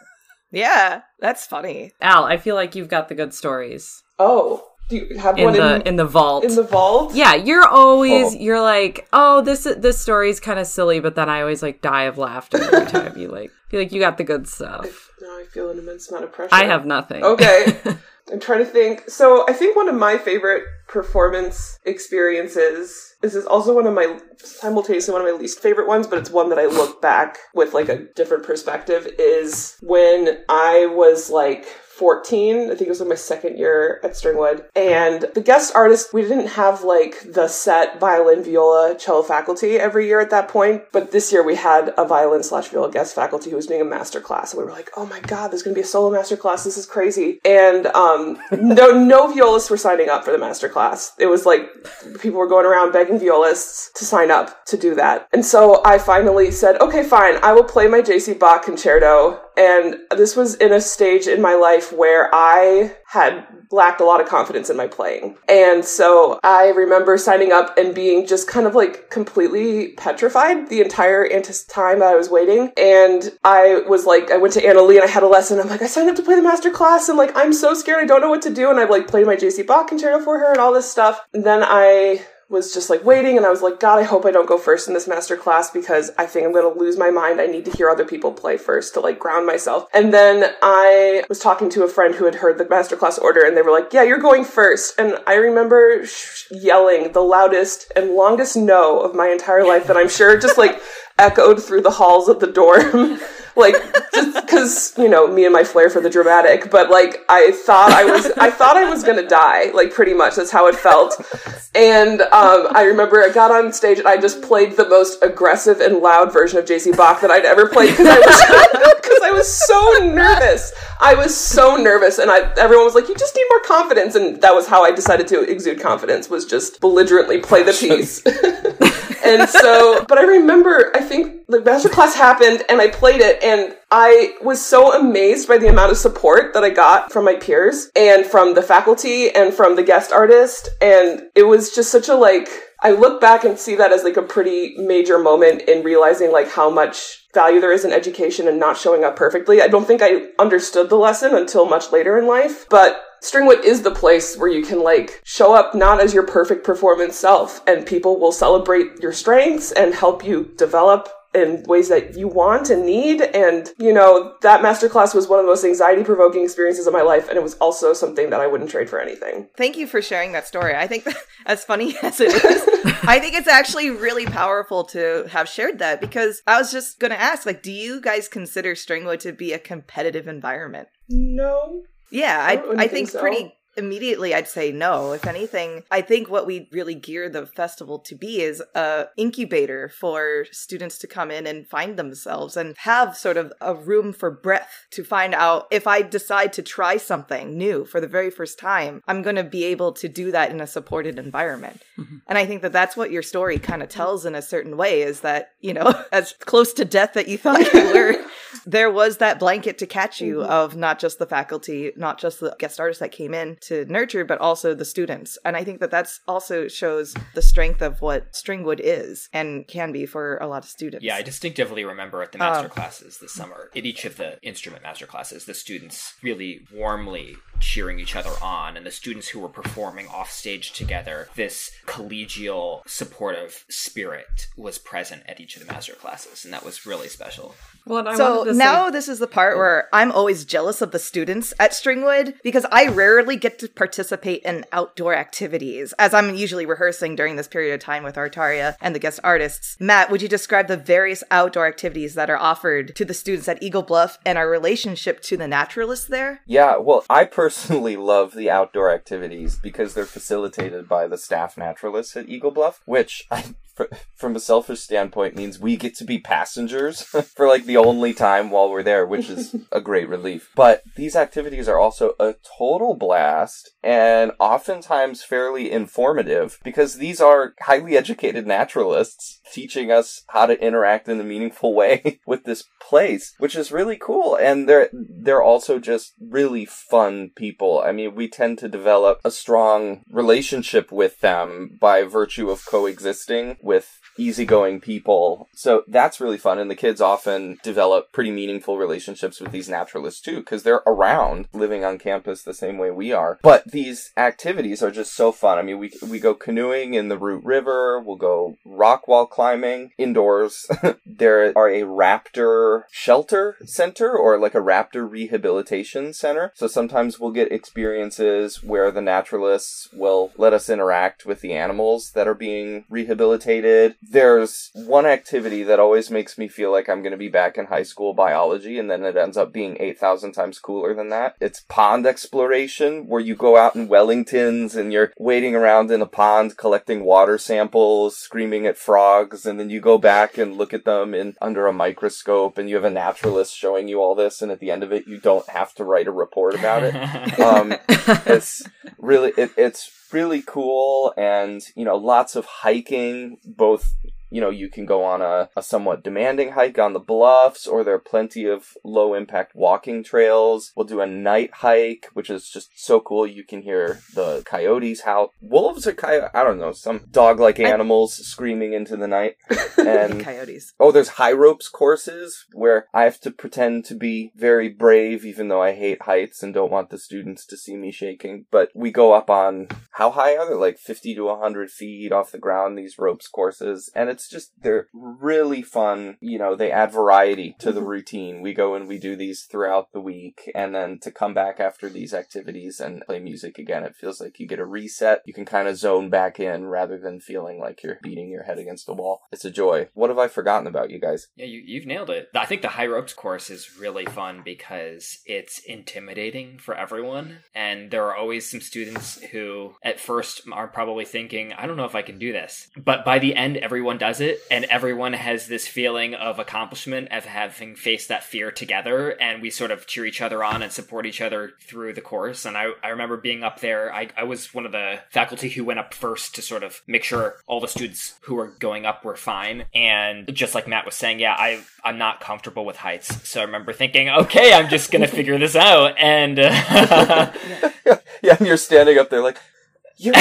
Yeah, that's funny. Al, I feel like you've got the good stories Oh, do you have in one the in, in the vault. in the vault? Yeah, you're always, Oh. you're like, oh, this this story's kind of silly, but then I always like die of laughter every time you like, feel like you got the good stuff. Now I feel an immense amount of pressure. I have nothing. Okay. I'm trying to think. So I think one of my favorite performance experiences, this is also one of my, simultaneously one of my least favorite ones, but it's one that I look back with like a different perspective, is when I was like fourteen. I think it was in my second year at Stringwood. And the guest artist, we didn't have like the set violin, viola, cello faculty every year at that point. But this year we had a violin slash viola guest faculty who was doing a master class. And we were like, oh my God, there's going to be a solo master class. This is crazy. And um, no, no violists were signing up for the master class. It was like people were going around begging violists to sign up to do that. And so I finally said, okay, fine, I will play my J C Bach concerto. And this was in a stage in my life where I had lacked a lot of confidence in my playing. And so I remember signing up and being just kind of like completely petrified the entire antis- time that I was waiting. And I was like, I went to Anna Lee and I had a lesson. I'm like, I signed up to play the master class and like, I'm so scared. I don't know what to do. And I like played my J C Bach concerto for her and all this stuff. And then I was just like waiting, and I was like, God, I hope I don't go first in this master class because I think I'm going to lose my mind. I need to hear other people play first to like ground myself. And then I was talking to a friend who had heard the master class order, and they were like, yeah, you're going first. And I remember sh- yelling the loudest and longest no of my entire life that I'm sure just like echoed through the halls of the dorm. Like, just because, you know, me and my flair for the dramatic, but like, I thought I was, I thought I was gonna die, like, pretty much, that's how it felt. And, um, I remember I got on stage and I just played the most aggressive and loud version of J C Bach that I'd ever played, because I was, because I was so nervous. I was so nervous, and I, everyone was like, you just need more confidence, and that was how I decided to exude confidence, was just belligerently play the piece. And so, but I remember, I think the masterclass happened and I played it, and I was so amazed by the amount of support that I got from my peers and from the faculty and from the guest artist. And it was just such a like, I look back and see that as like a pretty major moment in realizing like how much value there is in education and not showing up perfectly. I don't think I understood the lesson until much later in life, but Stringwood is the place where you can like show up not as your perfect performance self, and people will celebrate your strengths and help you develop in ways that you want and need. And, you know, that masterclass was one of the most anxiety-provoking experiences of my life, and it was also something that I wouldn't trade for anything. Thank you for sharing that story. I think that, as funny as it is, I think it's actually really powerful to have shared that, because I was just going to ask, like, do you guys consider Stringwood to be a competitive environment? No. Yeah, I I, wouldn't I think think so. pretty immediately I'd say no. If anything, I think what we really gear the festival to be is a incubator for students to come in and find themselves and have sort of a room for breath to find out if I decide to try something new for the very first time, I'm going to be able to do that in a supported environment. Mm-hmm. And I think that that's what your story kind of tells in a certain way, is that, you know, as close to death that you thought you were, there was that blanket to catch you mm-hmm. of not just the faculty, not just the guest artists that came in to nurture, but also the students. And I think that that's also shows the strength of what Stringwood is and can be for a lot of students. Yeah, I distinctively remember at the master uh, classes this summer, at each of the instrument master classes, the students really warmly cheering each other on, and the students who were performing off stage together, this collegial supportive spirit was present at each of the master classes, and that was really special. Well, I so now say- this is the part where I'm always jealous of the students at Stringwood, because I rarely get to participate in outdoor activities, as I'm usually rehearsing during this period of time with Artaria and the guest artists. Matt, would you describe the various outdoor activities that are offered to the students at Eagle Bluff and our relationship to the naturalists there? Yeah, well, I personally love the outdoor activities because they're facilitated by the staff naturalists at Eagle Bluff, which I... from a selfish standpoint means we get to be passengers for like the only time while we're there, which is a great relief. But these activities are also a total blast and oftentimes fairly informative, because these are highly educated naturalists teaching us how to interact in a meaningful way with this place, which is really cool. And they're they're also just really fun people. I mean, we tend to develop a strong relationship with them by virtue of coexisting with easygoing people. So that's really fun. And the kids often develop pretty meaningful relationships with these naturalists too, because they're around living on campus the same way we are. But these activities are just so fun. I mean, we we go canoeing in the Root River. We'll go rock wall climbing indoors. There are a raptor shelter center, or like a raptor rehabilitation center. So sometimes we'll get experiences where the naturalists will let us interact with the animals that are being rehabilitated. There's one activity that always makes me feel like I'm going to be back in high school biology, and then it ends up being eight thousand times cooler than that. It's pond exploration, where you go out in Wellingtons and you're wading around in a pond collecting water samples, screaming at frogs, and then you go back and look at them in under a microscope, and you have a naturalist showing you all this, and at the end of it, you don't have to write a report about it. um, it's really, it, it's really cool, and, you know, lots of hiking, both, you know, you can go on a, a somewhat demanding hike on the bluffs, or there are plenty of low-impact walking trails. We'll do a night hike, which is just so cool. You can hear the coyotes howl. Wolves or coyotes? I don't know. Some dog-like animals I... screaming into the night. And coyotes. Oh, there's high ropes courses where I have to pretend to be very brave, even though I hate heights and don't want the students to see me shaking. But we go up on, how high are they? Like fifty to one hundred feet off the ground, these ropes courses. And it's It's just, they're really fun. You know, they add variety to the routine. We go and we do these throughout the week, and then to come back after these activities and play music again, it feels like you get a reset. You can kind of zone back in rather than feeling like you're beating your head against a wall. It's a joy. What have I forgotten about, you guys? Yeah, you, you've nailed it. I think the high ropes course is really fun because it's intimidating for everyone, and there are always some students who at first are probably thinking, I don't know if I can do this. But by the end, everyone does it, and everyone has this feeling of accomplishment of having faced that fear together, and we sort of cheer each other on and support each other through the course. And I, I remember being up there. I, I was one of the faculty who went up first to sort of make sure all the students who were going up were fine. And just like Matt was saying, yeah, I, I'm not comfortable with heights. So I remember thinking, okay, I'm just going to figure this out. And uh, yeah, and you're standing up there like, You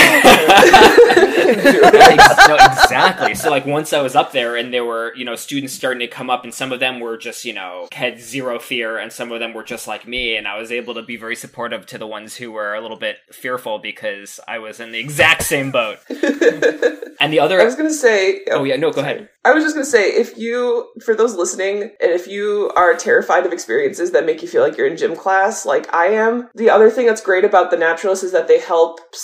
no, exactly. So, like, once I was up there and there were, you know, students starting to come up, and some of them were just, you know, had zero fear, and some of them were just like me, and I was able to be very supportive to the ones who were a little bit fearful because I was in the exact same boat. And the other... I was going to say... Oh, yeah, no, go ahead. I was just going to say, if you, for those listening, and if you are terrified of experiences that make you feel like you're in gym class, like I am, the other thing that's great about the naturalists is that they help set goals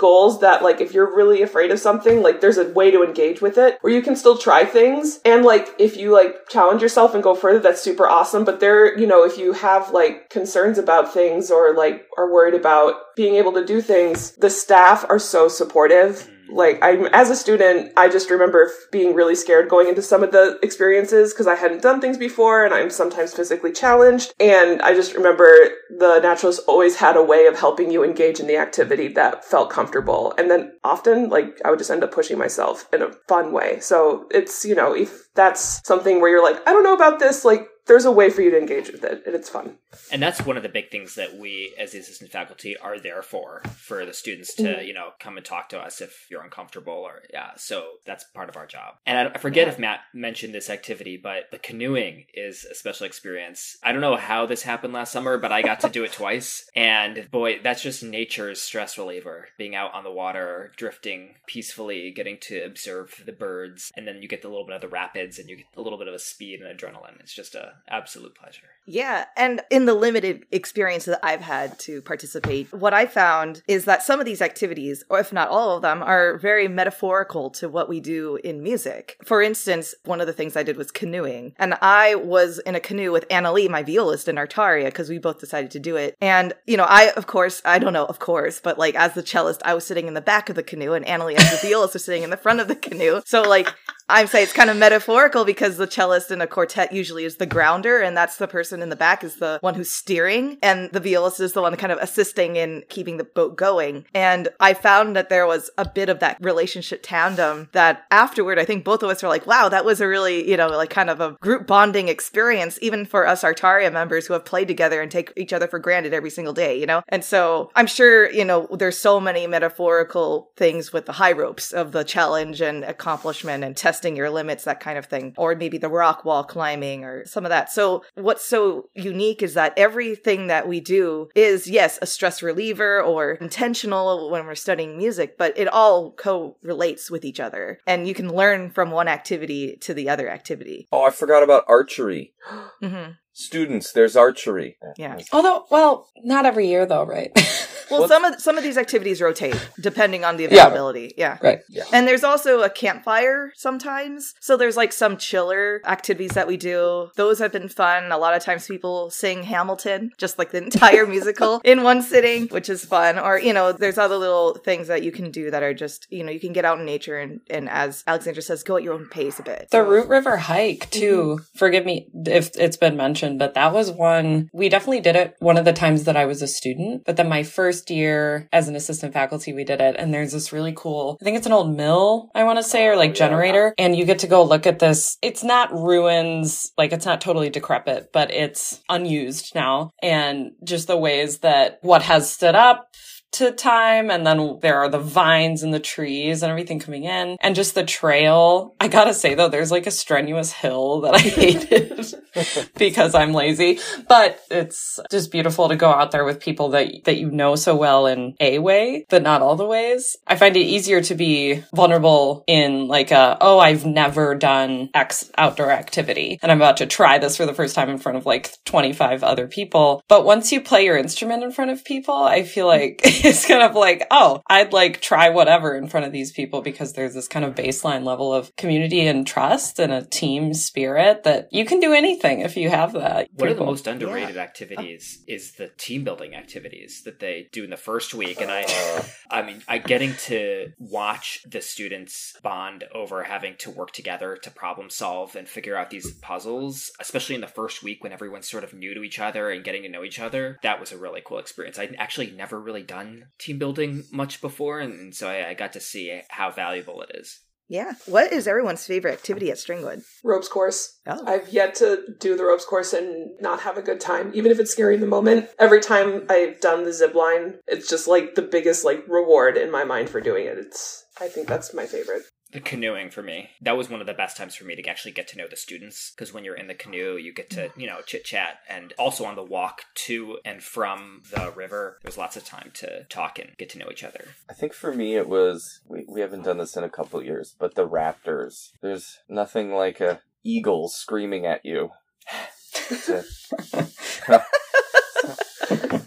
goals that, like, if you're really afraid of something, like, there's a way to engage with it where you can still try things. And, like, if you, like, challenge yourself and go further, that's super awesome. But there, you know, if you have, like, concerns about things or, like, are worried about being able to do things, the staff are so supportive. Like, I'm, as a student, I just remember being really scared going into some of the experiences because I hadn't done things before and I'm sometimes physically challenged. And I just remember the naturalists always had a way of helping you engage in the activity that felt comfortable. And then often, like, I would just end up pushing myself in a fun way. So it's, you know, if that's something where you're like, I don't know about this, like, there's a way for you to engage with it, and it's fun. And that's one of the big things that we, as the assistant faculty, are there for, for the students to, mm-hmm. you know, come and talk to us if you're uncomfortable or, yeah, so that's part of our job. And I, I forget yeah. if Matt mentioned this activity, but the canoeing is a special experience. I don't know how this happened last summer, but I got to do it twice. And boy, that's just nature's stress reliever. Being out on the water, drifting peacefully, getting to observe the birds, and then you get a little bit of the rapids and you get a little bit of a speed and adrenaline. It's just a absolute pleasure. Yeah, and in the limited experience that I've had to participate, what I found is that some of these activities, or if not all of them, are very metaphorical to what we do in music. For instance, one of the things I did was canoeing, and I was in a canoe with Anna Lee, my violist in Artaria, because we both decided to do it. And, you know, I, of course, I don't know, of course, but like as the cellist, I was sitting in the back of the canoe, and Anna Lee as the violist was sitting in the front of the canoe. So like, I'm saying it's kind of metaphorical because the cellist in a quartet usually is the grounder, and that's the person in the back is the one who's steering, and the violist is the one kind of assisting in keeping the boat going. And I found that there was a bit of that relationship tandem that afterward, I think both of us were like, wow, that was a really, you know, like kind of a group bonding experience, even for us Artaria members who have played together and take each other for granted every single day, you know? And so I'm sure, you know, there's so many metaphorical things with the high ropes of the challenge and accomplishment and testing your limits, that kind of thing, or maybe the rock wall climbing or some of that. So what's so unique is that everything that we do is, yes, a stress reliever or intentional when we're studying music, but it all co-relates with each other. And you can learn from one activity to the other activity. Oh, I forgot about archery. Mm-hmm. Students, there's archery. Yeah. Although, well, not every year though, right? Well, What's... some of some of these activities rotate depending on the availability. Yeah. yeah. Right. Yeah. And there's also a campfire sometimes. So there's like some chiller activities that we do. Those have been fun. A lot of times people sing Hamilton, just like the entire musical in one sitting, which is fun. Or, you know, there's other little things that you can do that are just, you know, you can get out in nature and, and as Alexandra says, go at your own pace a bit. The Root River hike too. Mm-hmm. Forgive me if it's been mentioned, but that was one, we definitely did it one of the times that I was a student, but then my first year as an assistant faculty, we did it. And there's this really cool, I think it's an old mill, I want to say, or like generator. And you get to go look at this. It's not ruins, like it's not totally decrepit, but it's unused now. And just the ways that what has stood up to time, and then there are the vines and the trees and everything coming in, and just the trail. I gotta say though, there's like a strenuous hill that I hated because I'm lazy, but it's just beautiful to go out there with people that that you know so well in a way, but not all the ways. I find it easier to be vulnerable in like a, oh, I've never done X outdoor activity and I'm about to try this for the first time in front of like twenty-five other people. But once you play your instrument in front of people, I feel like it's kind of like, oh, I'd like try whatever in front of these people because there's this kind of baseline level of community and trust and a team spirit that you can do anything if you have that. One of the cool. most underrated yeah. activities is the team building activities that they do in the first week. And I, I mean, I getting to watch the students bond over having to work together to problem solve and figure out these puzzles, especially in the first week when everyone's sort of new to each other and getting to know each other. That was a really cool experience. I'd actually never really done team building much before, and so I, I got to see how valuable it is. Yeah. What is everyone's favorite activity at Stringwood? Ropes course. Oh. I've yet to do the ropes course and not have a good time, even if it's scary in the moment. Every time I've done the zip line, it's just like the biggest like reward in my mind for doing it. It's, I think that's my favorite. The canoeing for me, that was one of the best times for me to actually get to know the students, because when you're in the canoe, you get to, you know, chit chat, and also on the walk to and from the river, there's lots of time to talk and get to know each other. I think for me it was, we, we haven't done this in a couple of years, but the raptors. There's nothing like a eagle screaming at you. It sounds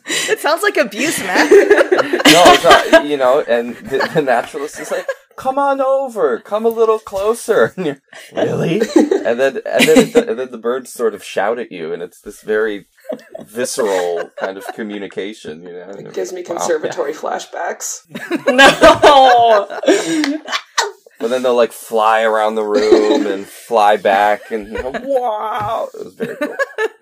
sounds like abuse, Matt. No, it's not, you know, and the, the naturalist is like, come on over, come a little closer. And you're, really? And then, and then, it, and then the birds sort of shout at you, and it's this very visceral kind of communication, you know? It gives me Wow. conservatory flashbacks. No! But then they'll like fly around the room and fly back, and you know, wow, it was very cool.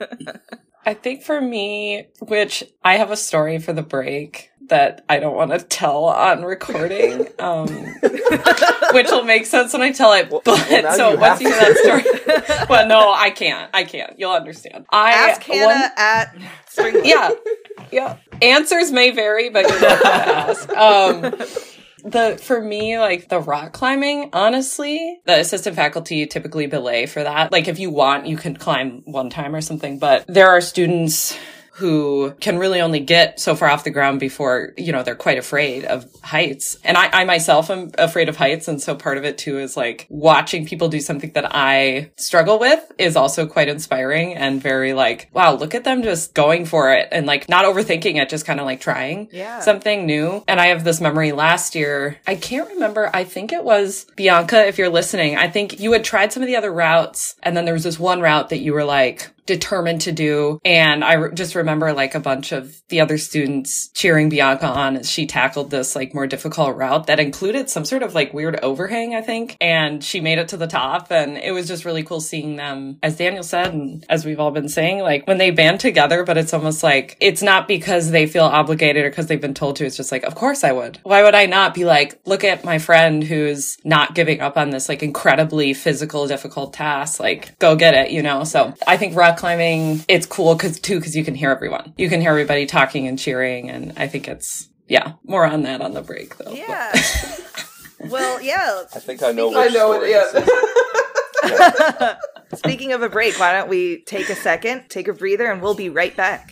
I think for me, which I have a story for the break that I don't want to tell on recording, um, which will make sense when I tell it. But well, so you once have you hear that story, well, no, I can't. I can't. You'll understand. I Ask Hannah one, at Spring. yeah, yeah. Answers may vary, but you're welcome to ask. Um, The, for me, like, the rock climbing, honestly, the assistant faculty typically belay for that. Like, if you want, you can climb one time or something, but there are students who can really only get so far off the ground before, you know, they're quite afraid of heights. And I, I myself am afraid of heights. And so part of it too is like watching people do something that I struggle with is also quite inspiring and very like, wow, look at them just going for it and like not overthinking it, just kind of like trying Yeah. something new. And I have this memory last year. I can't remember. I think it was Bianca, if you're listening, I think you had tried some of the other routes. And then there was this one route that you were like, determined to do. And I re- just remember like a bunch of the other students cheering Bianca on as she tackled this like more difficult route that included some sort of like weird overhang, I think. And she made it to the top. And it was just really cool seeing them, as Daniel said, and as we've all been saying, like when they band together, but it's almost like it's not because they feel obligated or because they've been told to. It's just like, of course I would. Why would I not be like, look at my friend who's not giving up on this like incredibly physical, difficult task. Like, go get it, you know? So I think rock climbing, it's cool because too, because you can hear everyone. You can hear everybody talking and cheering. And I think it's, yeah, more on that on the break though. Yeah. Well, yeah. I think I know I which know story it, this yeah. is. Speaking of a break, why don't we take a second, take a breather, and we'll be right back.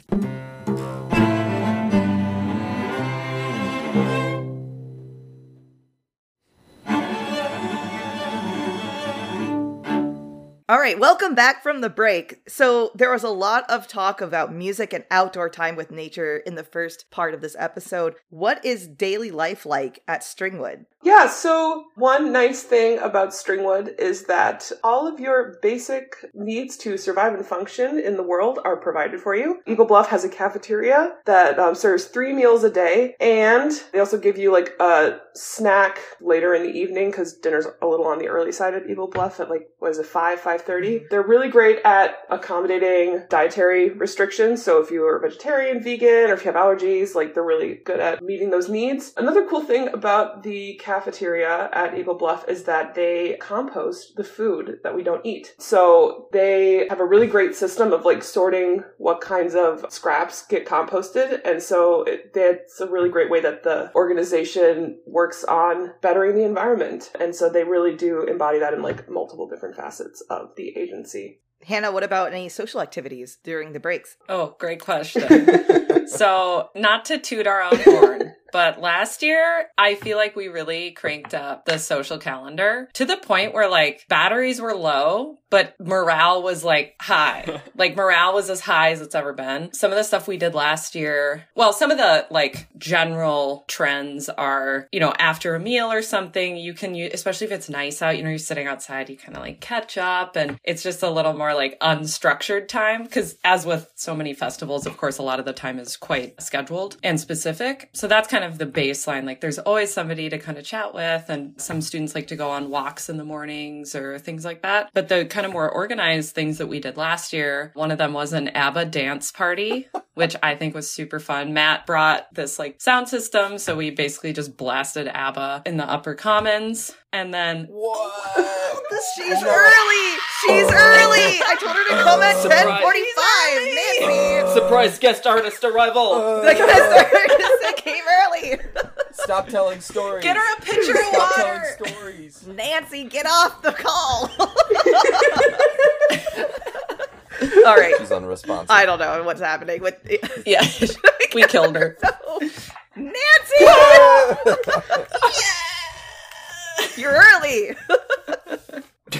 All right, welcome back from the break. So there was a lot of talk about music and outdoor time with nature in the first part of this episode. What is daily life like at Stringwood? Yeah, so one nice thing about Stringwood is that all of your basic needs to survive and function in the world are provided for you. Eagle Bluff has a cafeteria that um, serves three meals a day, and they also give you like a snack later in the evening because dinner's a little on the early side at Eagle Bluff at like, what is it, five, five thirty. They're really great at accommodating dietary restrictions, so if you are vegetarian, vegan, or if you have allergies, like they're really good at meeting those needs. Another cool thing about the cafeteria at Eagle Bluff is that they compost the food that we don't eat. So they have a really great system of like sorting what kinds of scraps get composted, and so it, it's a really great way that the organization works on bettering the environment. And so they really do embody that in like multiple different facets of the agency. Hannah, what about any social activities during the breaks? Oh, great question. So, not to toot our own horn, but last year, I feel like we really cranked up the social calendar to the point where like batteries were low, but morale was like high. Like morale was as high as it's ever been. Some of the stuff we did last year, well, some of the like general trends are, you know, after a meal or something, you can use, especially if it's nice out, you know, you're sitting outside, you kind of like catch up and it's just a little more like unstructured time. Cause as with so many festivals, of course, a lot of the time is quite scheduled and specific. So that's kind of the baseline. Like there's always somebody to kind of chat with, and some students like to go on walks in the mornings or things like that. But the kind of more organized things that we did last year, one of them was an ABBA dance party, which I think was super fun. Matt brought this like sound system. So we basically just blasted ABBA in the upper commons. And then What? She's early! She's early! I told her to come at Surprise. ten forty-five! Nancy! Surprise guest artist arrival! The guest artist came early! Stop telling stories. Get her a pitcher of Stop water! telling stories. Nancy, get off the call! All right. She's unresponsive. I don't know what's happening with... yeah, we killed her. Nancy! You're early!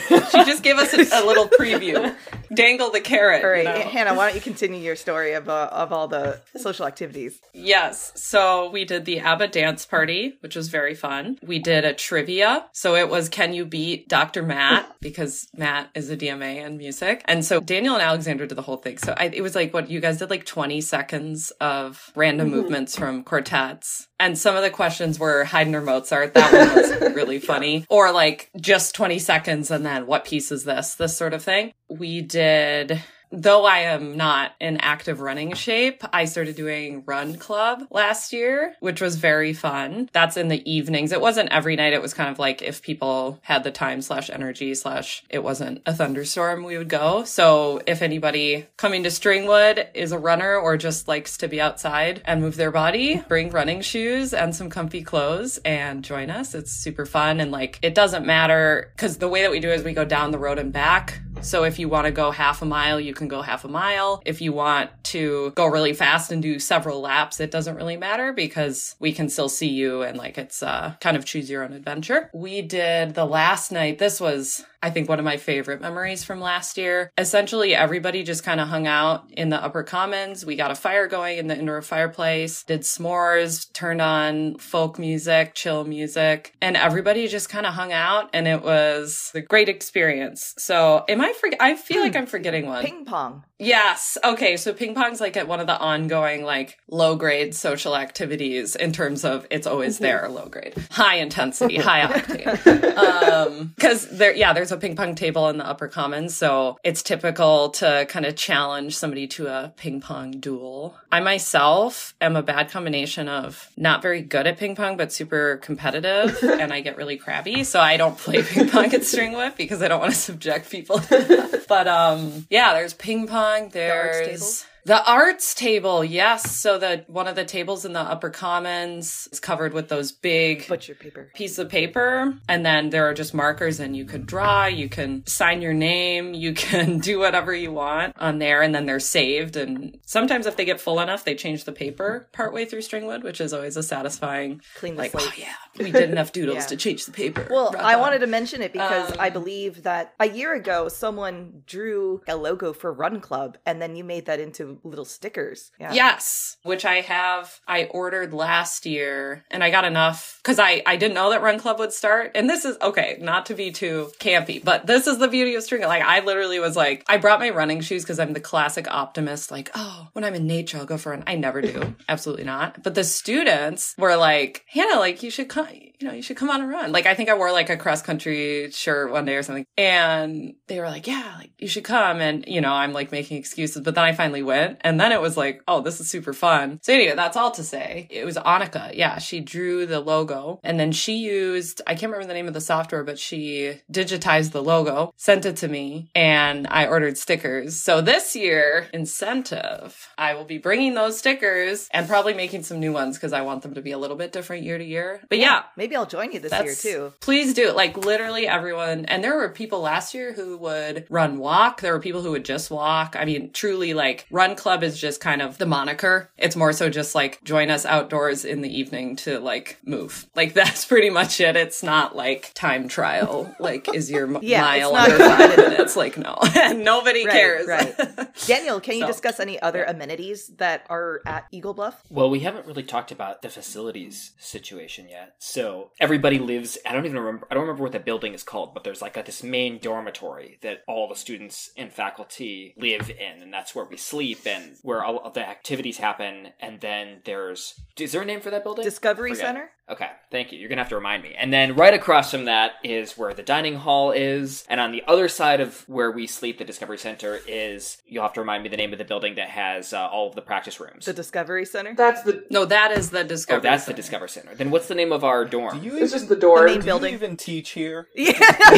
She just gave us a, a little preview. Dangle the carrot. All right, you know? Hannah, why don't you continue your story of uh, of all the social activities? Yes. So we did the ABBA dance party, which was very fun. We did a trivia. So it was, can you beat Doctor Matt? Because Matt is a D M A in music. And so Daniel and Alexander did the whole thing. So I, it was like, what, you guys did like twenty seconds of random mm-hmm. movements from quartets. And some of the questions were Haydn or Mozart. That one was really funny. Or like just twenty seconds and then what piece is this? This sort of thing. We did... Though I am not in active running shape, I started doing Run Club last year, which was very fun. That's in the evenings. It wasn't every night. It was kind of like if people had the time slash energy slash it wasn't a thunderstorm, we would go. So if anybody coming to Stringwood is a runner or just likes to be outside and move their body, bring running shoes and some comfy clothes and join us. It's super fun. And like, it doesn't matter because the way that we do it is we go down the road and back. So if you want to go half a mile, you can go half a mile. If you want to go really fast and do several laps, it doesn't really matter because we can still see you and like it's uh, kind of choose your own adventure. We did the last night. This was, I think, one of my favorite memories from last year. Essentially, everybody just kind of hung out in the upper commons. We got a fire going in the indoor fireplace, did s'mores, turned on folk music, chill music, and everybody just kind of hung out and it was a great experience. So am I forget? I feel like I'm forgetting one. Ping pong. Yes. Okay. So ping pong's like at one of the ongoing, like low grade social activities in terms of it's always there, low grade, high intensity, high octane. um, cause there, yeah, there's a ping pong table in the upper commons. So it's typical to kind of challenge somebody to a ping pong duel. I myself am a bad combination of not very good at ping pong, but super competitive and I get really crabby. So I don't play ping pong at Stringwood because I don't want to subject people to that. But, um, yeah, there's ping pong. There's the arts table, yes. So the one of the tables in the upper commons is covered with those big butcher paper piece of paper, and then there are just markers, and you could draw, you can sign your name, you can do whatever you want on there, and then they're saved. And sometimes if they get full enough, they change the paper partway through Stringwood, which is always a satisfying, clean the like, slate. Oh yeah, we did enough doodles yeah. to change the paper. Well, Rock I on. wanted to mention it because Um, I believe that a year ago someone drew a logo for Run Club, and then you made that into little stickers. Yeah. Yes, which I have, I ordered last year and I got enough because I, I didn't know that Run Club would start. And this is, okay, not to be too campy, but this is the beauty of String. Like I literally was like, I brought my running shoes because I'm the classic optimist. Like, oh, when I'm in nature, I'll go for a run. I never do. Absolutely not. But the students were like, Hannah, like you should come, you know, you should come on a run. Like I think I wore like a cross country shirt one day or something. And they were like, yeah, like you should come. And, you know, I'm like making excuses, but then I finally went. And then it was like, oh, this is super fun. So anyway, that's all to say. It was Annika. Yeah, she drew the logo and then she used, I can't remember the name of the software, but she digitized the logo, sent it to me, and I ordered stickers. So this year, incentive, I will be bringing those stickers and probably making some new ones because I want them to be a little bit different year to year. But yeah. Maybe I'll join you this That's, year too. Please do. Like literally everyone. And there were people last year who would run walk. There were people who would just walk. I mean, truly like Run Club is just kind of the moniker. It's more so just like join us outdoors in the evening to like move. Like that's pretty much it. It's not like time trial. Like is your m- yeah, mile it's not under five minutes? Like no. And nobody right, cares. Right. Daniel, can you So, discuss any other amenities that are at Eagle Bluff? Well, we haven't really talked about the facilities situation yet. So everybody lives, I don't even remember, I don't remember what the building is called, but there's like a, this main dormitory that all the students and faculty live in. And that's where we sleep and where all of the activities happen. And then there's, is there a name for that building? Discovery Forget. Center? Okay, thank you. You're going to have to remind me. And then right across from that is where the dining hall is. And on the other side of where we sleep, the Discovery Center, is, you'll have to remind me the name of the building that has uh, all of the practice rooms. The Discovery Center? That's the. No, that is the Discovery Oh, that's Center. the Discover Center. Then what's the name of our dorm? Do you It's even, just the door. The main do building. you even teach here? Yeah.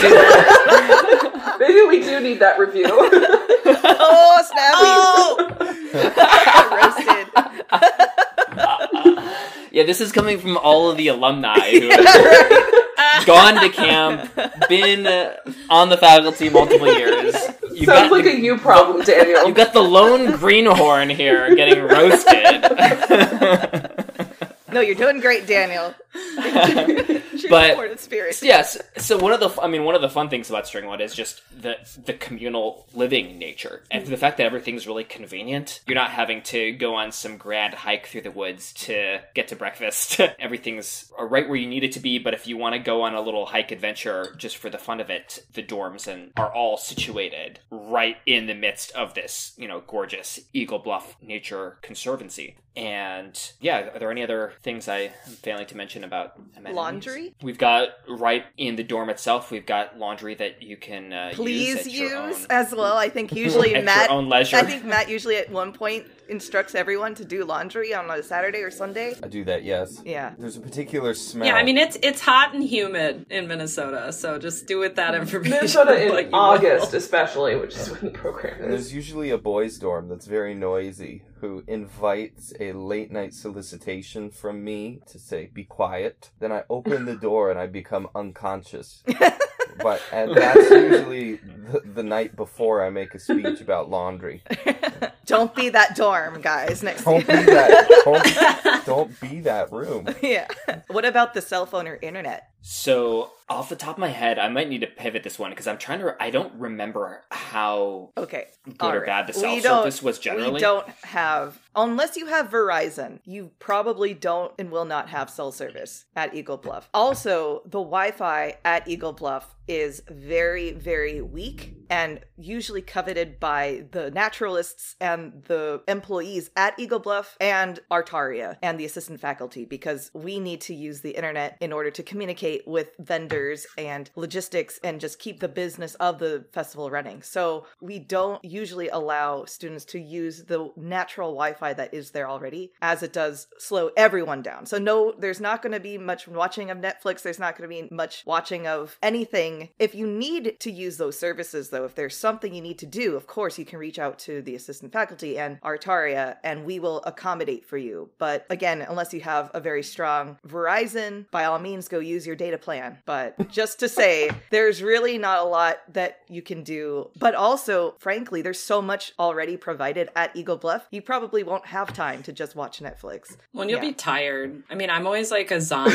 Maybe we do need that review. Oh, snap. Oh! Roasted. Yeah, this is coming from all of the alumni who have gone to camp, been uh, on the faculty multiple years. You Sounds got like the, a you problem, Daniel. You got the lone greenhorn here getting roasted. No, you're doing great, Daniel. But Supported spirit. yes, So one of the, I mean, one of the fun things about Stringwood is just the the communal living nature, and the fact that everything's really convenient. You're not having to go on some grand hike through the woods to get to breakfast. Everything's right where you need it to be. But if you want to go on a little hike adventure just for the fun of it, the dorms and are all situated right in the midst of this, you know, gorgeous Eagle Bluff Nature Conservancy. And yeah, are there any other things I am failing to mention about amenities? Laundry? We've got right in the dorm itself, we've got laundry that you can uh, Please use, at your use own, as well. I think usually at Matt, your own leisure. I think Matt usually at one point instructs everyone to do laundry on a Saturday or Sunday. I do that, yes. Yeah. There's a particular smell. Yeah, I mean, it's it's hot and humid in Minnesota, so just do with that information. Minnesota in like you August, will. especially, which is when the program And is. there's usually a boys' dorm that's very noisy who invites a late night solicitation from me to say, be quiet. Then I open the door and I become unconscious. But and that's usually the, the night before I make a speech about laundry. Don't be that dorm, guys. Next Don't be that. Don't, don't be that room. Yeah. What about the cell phone or internet? So, off the top of my head, I might need to pivot this one because I'm trying to. I don't remember how Okay. good All or right. bad the We cell don't- service was generally. We don't have, unless you have Verizon, you probably don't and will not have cell service at Eagle Bluff. Also, the Wi-Fi at Eagle Bluff is very, very weak and usually coveted by the naturalists and the employees at Eagle Bluff and Artaria and the assistant faculty, because we need to use the internet in order to communicate with vendors and logistics and just keep the business of the festival running. So we don't usually allow students to use the natural Wi-Fi that is there already, as it does slow everyone down. So no, there's not going to be much watching of Netflix. There's not going to be much watching of anything. If you need to use those services, though, if there's something you need to do, of course, you can reach out to the assistant faculty and Artaria, and we will accommodate for you. But again, unless you have a very strong Verizon, by all means, go use your data plan. But just to say, there's really not a lot that you can do. But also, frankly, there's so much already provided at Eagle Bluff, you probably won't have time to just watch Netflix. Well, you'll Yeah. be tired. I mean, I'm always like a zombie.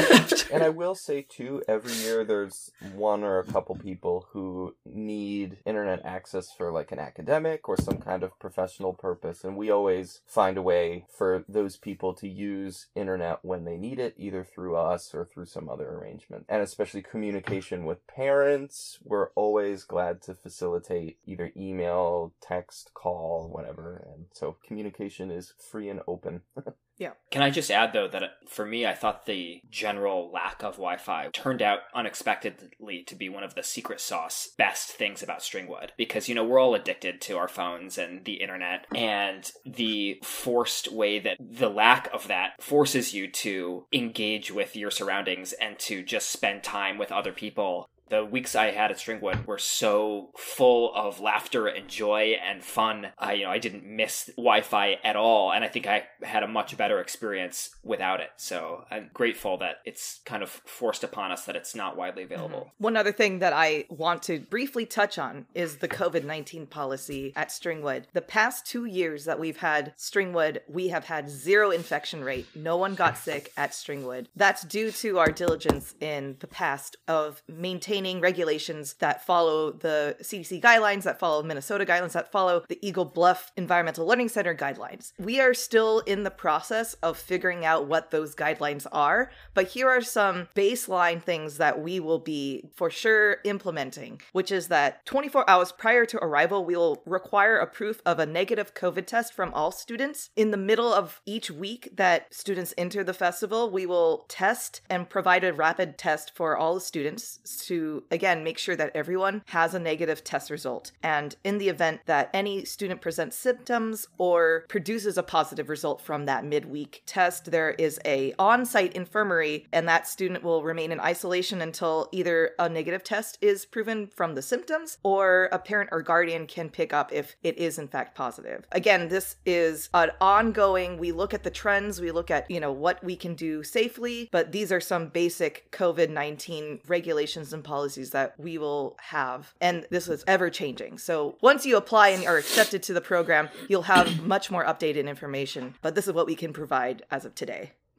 And I will say, too, every year there's one or a couple people who need internet access for, like, an academic or some kind of professional purpose. And we always find a way for those people to use internet when they need it, either through us or through some other arrangement. And especially communication with parents, we're always glad to facilitate either email, text, call, whatever. And so communication is free and open. Yeah. Can I just add, though, that for me, I thought the general lack of Wi-Fi turned out unexpectedly to be one of the secret sauce best things about Stringwood. Because, you know, we're all addicted to our phones and the internet. And the forced way that the lack of that forces you to engage with your surroundings and to just spend time with other people. The weeks I had at Stringwood were so full of laughter and joy and fun. I, you know, I didn't miss Wi-Fi at all, and I think I had a much better experience without it. So I'm grateful that it's kind of forced upon us that it's not widely available. Mm-hmm. One other thing that I want to briefly touch on is the covid nineteen policy at Stringwood. The past two years that we've had Stringwood, we have had zero infection rate. No one got sick at Stringwood. That's due to our diligence in the past of maintaining regulations that follow the C D C guidelines, that follow Minnesota guidelines, that follow the Eagle Bluff Environmental Learning Center guidelines. We are still in the process of figuring out what those guidelines are, but here are some baseline things that we will be for sure implementing, which is that twenty-four hours prior to arrival, we will require a proof of a negative COVID test from all students. In the middle of each week that students enter the festival, we will test and provide a rapid test for all the students to again, make sure that everyone has a negative test result. And in the event that any student presents symptoms or produces a positive result from that midweek test, there is a on-site infirmary, and that student will remain in isolation until either a negative test is proven from the symptoms or a parent or guardian can pick up if it is in fact positive. Again, this is an ongoing, we look at the trends, we look at, you know, what we can do safely, but these are some basic covid nineteen regulations and policies that we will have. And this is ever changing. So once you apply and are accepted to the program, you'll have much more updated information. But this is what we can provide as of today.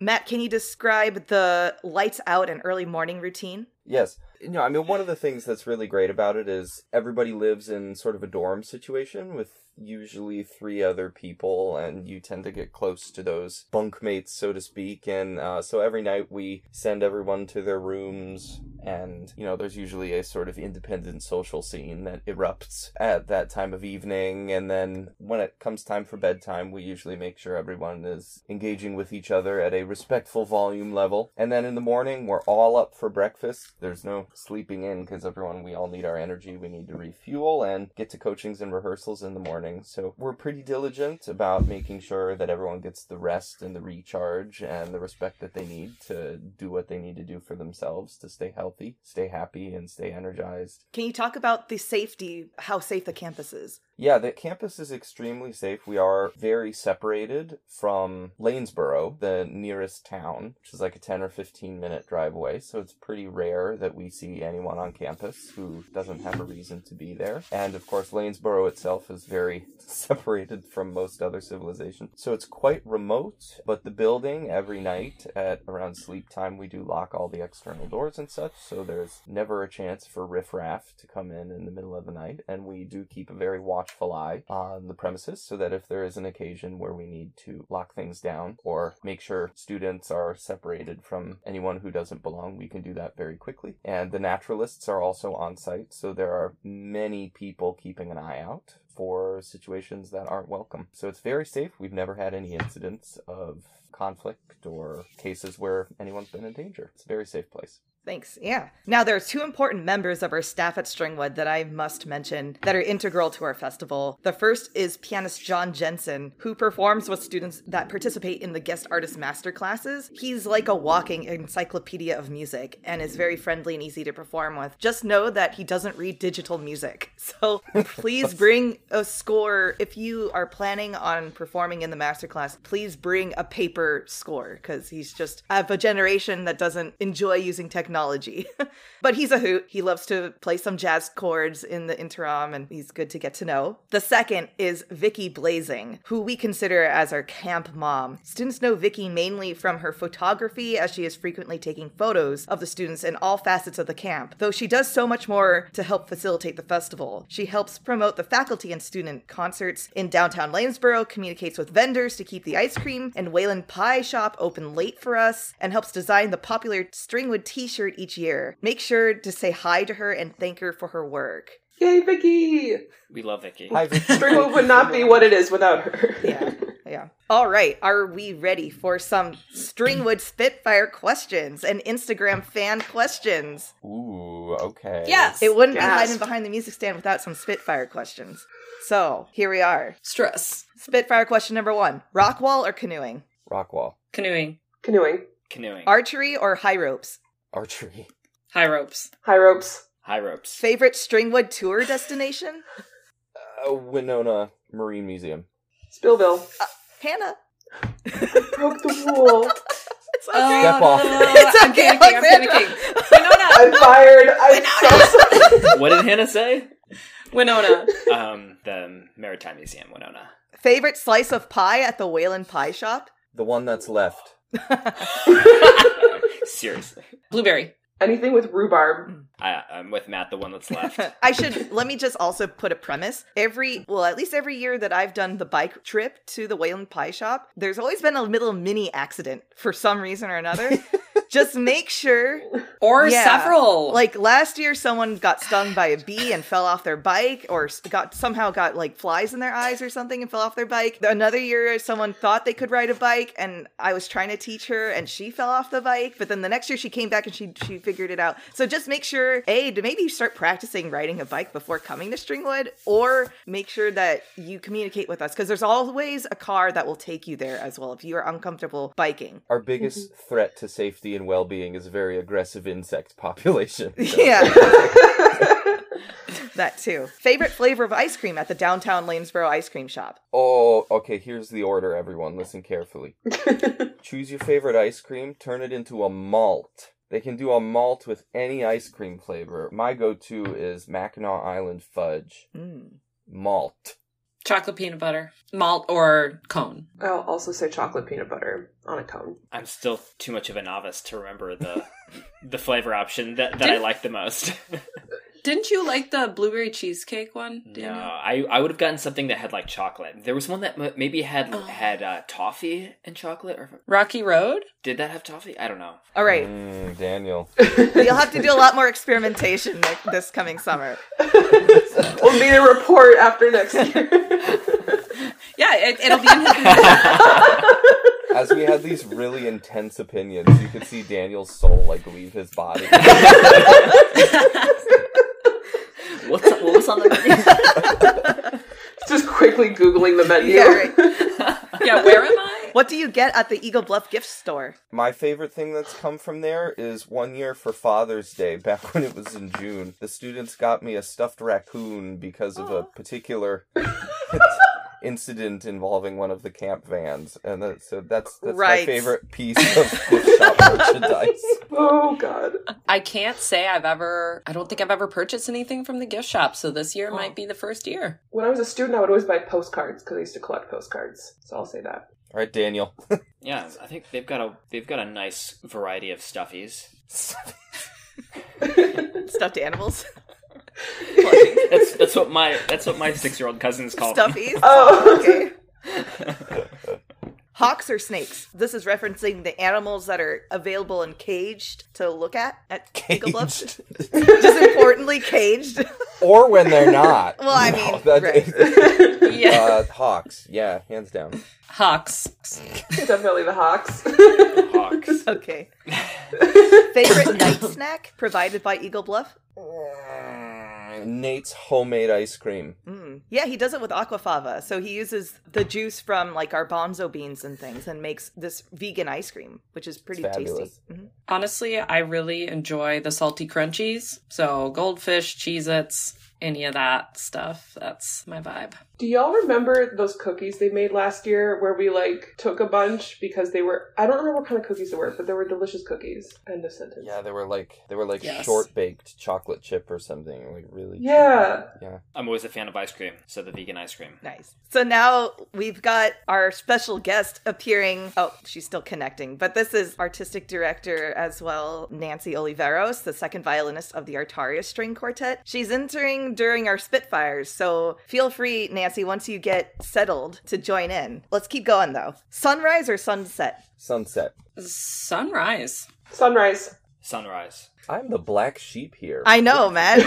Matt, can you describe the lights out and early morning routine? Yes. You know, I mean, one of the things that's really great about it is everybody lives in sort of a dorm situation with usually three other people, and you tend to get close to those bunkmates, so to speak. And uh, so every night we send everyone to their rooms, and, you know, there's usually a sort of independent social scene that erupts at that time of evening. And then when it comes time for bedtime, we usually make sure everyone is engaging with each other at a respectful volume level. And then in the morning, we're all up for breakfast. There's no sleeping in because everyone, we all need our energy. We need to refuel and get to coachings and rehearsals in the morning. So we're pretty diligent about making sure that everyone gets the rest and the recharge and the respect that they need to do what they need to do for themselves to stay healthy, stay happy, and stay energized. Can you talk about the safety, how safe the campus is? Yeah, the campus is extremely safe. We are very separated from Lanesboro, the nearest town, which is like a ten or fifteen minute drive away. So it's pretty rare that we see anyone on campus who doesn't have a reason to be there. And of course, Lanesboro itself is very separated from most other civilizations. So it's quite remote, but the building every night at around sleep time, we do lock all the external doors and such. So there's never a chance for riffraff to come in in the middle of the night. And we do keep a very watchful eye on the premises so that if there is an occasion where we need to lock things down or make sure students are separated from anyone who doesn't belong, we can do that very quickly. And the naturalists are also on site, so there are many people keeping an eye out for situations that aren't welcome. So it's very safe. We've never had any incidents of conflict or cases where anyone's been in danger. It's a very safe place. Thanks. Yeah. Now, there are two important members of our staff at Stringwood that I must mention that are integral to our festival. The first is pianist John Jensen, who performs with students that participate in the guest artist masterclasses. He's like a walking encyclopedia of music and is very friendly and easy to perform with. Just know that he doesn't read digital music. So please bring a score. If you are planning on performing in the masterclass, please bring a paper score because he's just of a generation that doesn't enjoy using technology. Technology. But he's a hoot. He loves to play some jazz chords in the interim, and he's good to get to know. The second is Vicky Blazing, who we consider as our camp mom. Students know Vicky mainly from her photography, as she is frequently taking photos of the students in all facets of the camp, though she does so much more to help facilitate the festival. She helps promote the faculty and student concerts in downtown Lanesboro, communicates with vendors to keep the ice cream and Wayland Pie Shop open late for us, and helps design the popular Stringwood t-shirt each year. Make sure to say hi to her and thank her for her work. Yay, Vicky! We love Vicky. Hi, Vicky. Stringwood would not be what it is without her. Yeah, yeah. All right, are we ready for some Stringwood Spitfire questions and Instagram fan questions? Ooh, okay. Yes! It wouldn't Yes. be hiding behind the music stand without some Spitfire questions. So, here we are. Stress. Spitfire question number one. Rock wall or canoeing? Rockwall. Canoeing. Canoeing. Canoeing. Archery or high ropes? Archery. High ropes. High ropes. High ropes. Favorite Stringwood tour destination? Uh, Winona Marine Museum. Spillville. Hannah. Broke the rule. It's okay. Oh, Step off. no. It's I'm okay, panicking, I'm Alexandra. panicking. Winona. I'm fired. I'm so sorry. What did Hannah say? Winona. Um, the Maritime Museum, Winona. Favorite slice of pie at the Wayland Pie Shop? The one that's left. Seriously. Blueberry. Anything with rhubarb. I, I'm with Matt, the one that's left. I should, let me just also put a premise. Every, well, at least every year that I've done the bike trip to the Wayland Pie Shop, there's always been a little mini accident for some reason or another. Just make sure. Or Yeah. several. Like last year, someone got stung by a bee and fell off their bike, or s- got somehow got like flies in their eyes or something and fell off their bike. Another year, someone thought they could ride a bike, and I was trying to teach her, and she fell off the bike. But then the next year, she came back and she she figured it out. So just make sure, a, to maybe start practicing riding a bike before coming to Stringwood, or make sure that you communicate with us because there's always a car that will take you there as well if you are uncomfortable biking. Our biggest threat to safety and well-being is a very aggressive insect population. So- Yeah. That too. Favorite flavor of ice cream at the downtown Lanesboro ice cream shop? Oh, okay, here's the order, everyone. Listen carefully. Choose your favorite ice cream, turn it into a malt. They can do a malt with any ice cream flavor. My go-to is Mackinac Island Fudge. Mm. Malt. Chocolate peanut butter. Malt or cone. I'll also say chocolate peanut butter on a cone. I'm still too much of a novice to remember the the flavor option that, that I like the most. Didn't you like the blueberry cheesecake one? No, Daniel? I, I would have gotten something that had like chocolate. There was one that m- maybe had Oh. had uh, toffee and chocolate. Or Rocky Road? did that have toffee? I don't know. All right. Mm, Daniel. You'll have to do a lot more experimentation ne- this coming summer. We'll need a report after next year. Yeah, it, it'll be in his As we had these really intense opinions, you could see Daniel's soul like leave his body. What's what was on the menu? Just quickly Googling the menu. Yeah, right. Yeah, where am I? What do you get at the Eagle Bluff gift store? My favorite thing that's come from there is one year for Father's Day, back when it was in June, the students got me a stuffed raccoon because of a particular incident involving one of the camp vans. And that, so that's, that's Right. my favorite piece of gift shop merchandise. Oh, God. I can't say I've ever, I don't think I've ever purchased anything from the gift shop, so this year might be the first year. When I was a student, I would always buy postcards because I used to collect postcards. So I'll say that. All right, Daniel. Yeah, I think they've got a they've got a nice variety of stuffies. Stuffed animals? That's that's what my that's what my six year old cousins call them. Stuffies? Oh, Okay. Hawks or snakes? This is referencing the animals that are available and caged to look at at Eagle Bluff. Caged. Just importantly, caged. Or when they're not. Well, I mean, No, that- right. Yeah. uh, Hawks. Yeah, hands down. Hawks. Definitely the Hawks. Hawks. Okay. Favorite night snack provided by Eagle Bluff? Nate's homemade ice cream. Mm. Yeah, he does it with aquafaba. So he uses the juice from like our bonzo beans and things and makes this vegan ice cream, which is pretty It's tasty. fabulous. Mhm. Honestly, I really enjoy the salty crunchies. So goldfish, Cheez-Its, any of that stuff. That's my vibe. Do y'all remember those cookies they made last year where we, like, took a bunch because they were... I don't remember what kind of cookies they were, but they were delicious cookies. End of sentence. Yeah, they were like they were like Yes. short baked chocolate chip or something. Like really. Yeah. Yeah. I'm always a fan of ice cream, so the vegan ice cream. Nice. So now we've got our special guest appearing. Oh, she's still connecting, but this is artistic director as well, Nancy Oliveros, the second violinist of the Artaria String Quartet. She's entering during our Spitfires, so feel free, Nancy, once you get settled, to join in. Let's keep going though. Sunrise or sunset? Sunset. Sunrise. Sunrise. Sunrise. I'm the black sheep here. I know, man.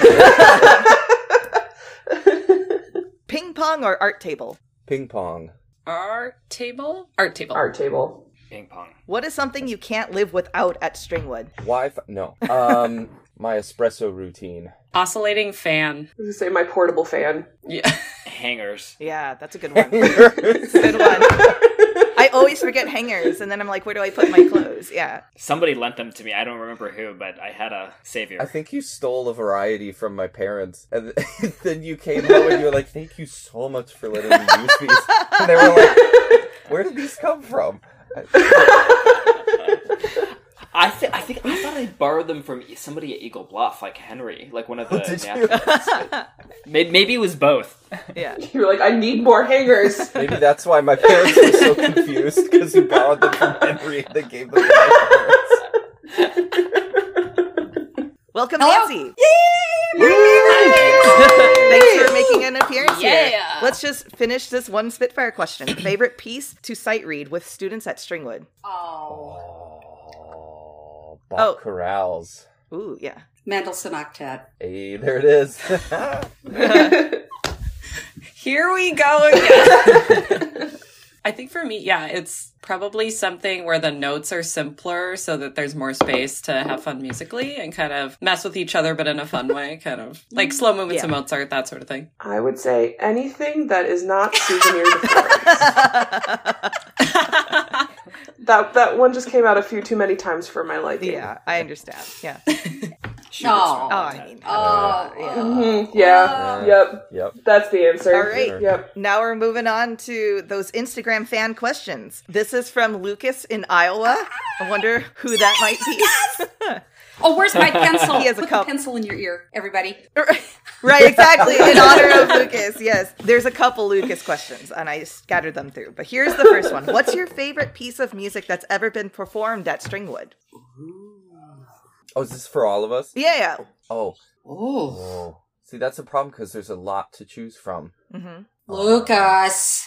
Ping pong or art table? Ping pong. Art table? Art table. Art table. Ping pong. What is something you can't live without at Stringwood? Wi-Fi. No. Um, my espresso routine. Oscillating fan. I was going to say my portable fan. Yeah. Hangers. Yeah, that's a good one. Good one. I always forget hangers, and then I'm like, where do I put my clothes? Yeah. Somebody lent them to me. I don't remember who, but I had a savior. I think you stole a variety from my parents, and then you came home and you were like, "Thank you so much for letting me use these." And they were like, "Where did these come from?" I think I think I thought I borrowed them from somebody at Eagle Bluff, like Henry, like one of the. Did nat- maybe, maybe it was both. Yeah. You were like, I need more hangers. Maybe that's why my parents were so confused, because you borrowed them from Henry and they gave them to my parents. Welcome, Hello? Nancy. Thanks for making an appearance here. Yeah. Let's just finish this one Spitfire question. Favorite piece to sight read with students at Stringwood? Oh. Oh, Bach Oh. Chorales. Ooh, yeah. Mendelssohn Octet. Hey, there it is. Here we go again. I think for me, yeah, it's probably something where the notes are simpler so that there's more space to have fun musically and kind of mess with each other, but in a fun way, kind of like slow movements Yeah. of Mozart, that sort of thing. I would say anything that is not Souvenir de France. That that one just came out a few too many times for my liking. Yeah, I understand. Yeah. No. Oh, I mean. Oh, yeah. Mhm, yeah. Uh, Yep. Yep. That's the answer. All right. Yep. Now we're moving on to those Instagram fan questions. This is from Lucas in Iowa. I wonder who that might be. Oh, where's my pencil? He has a Put cup. the pencil in your ear, everybody. Right, exactly. In honor of Lucas, yes. There's a couple Lucas questions, and I scattered them through. But here's the first one. What's your favorite piece of music that's ever been performed at Stringwood? Oh, is this for all of us? Yeah, yeah. Oh. Oh, Oh. See, that's a problem because there's a lot to choose from. Mm-hmm. Lucas.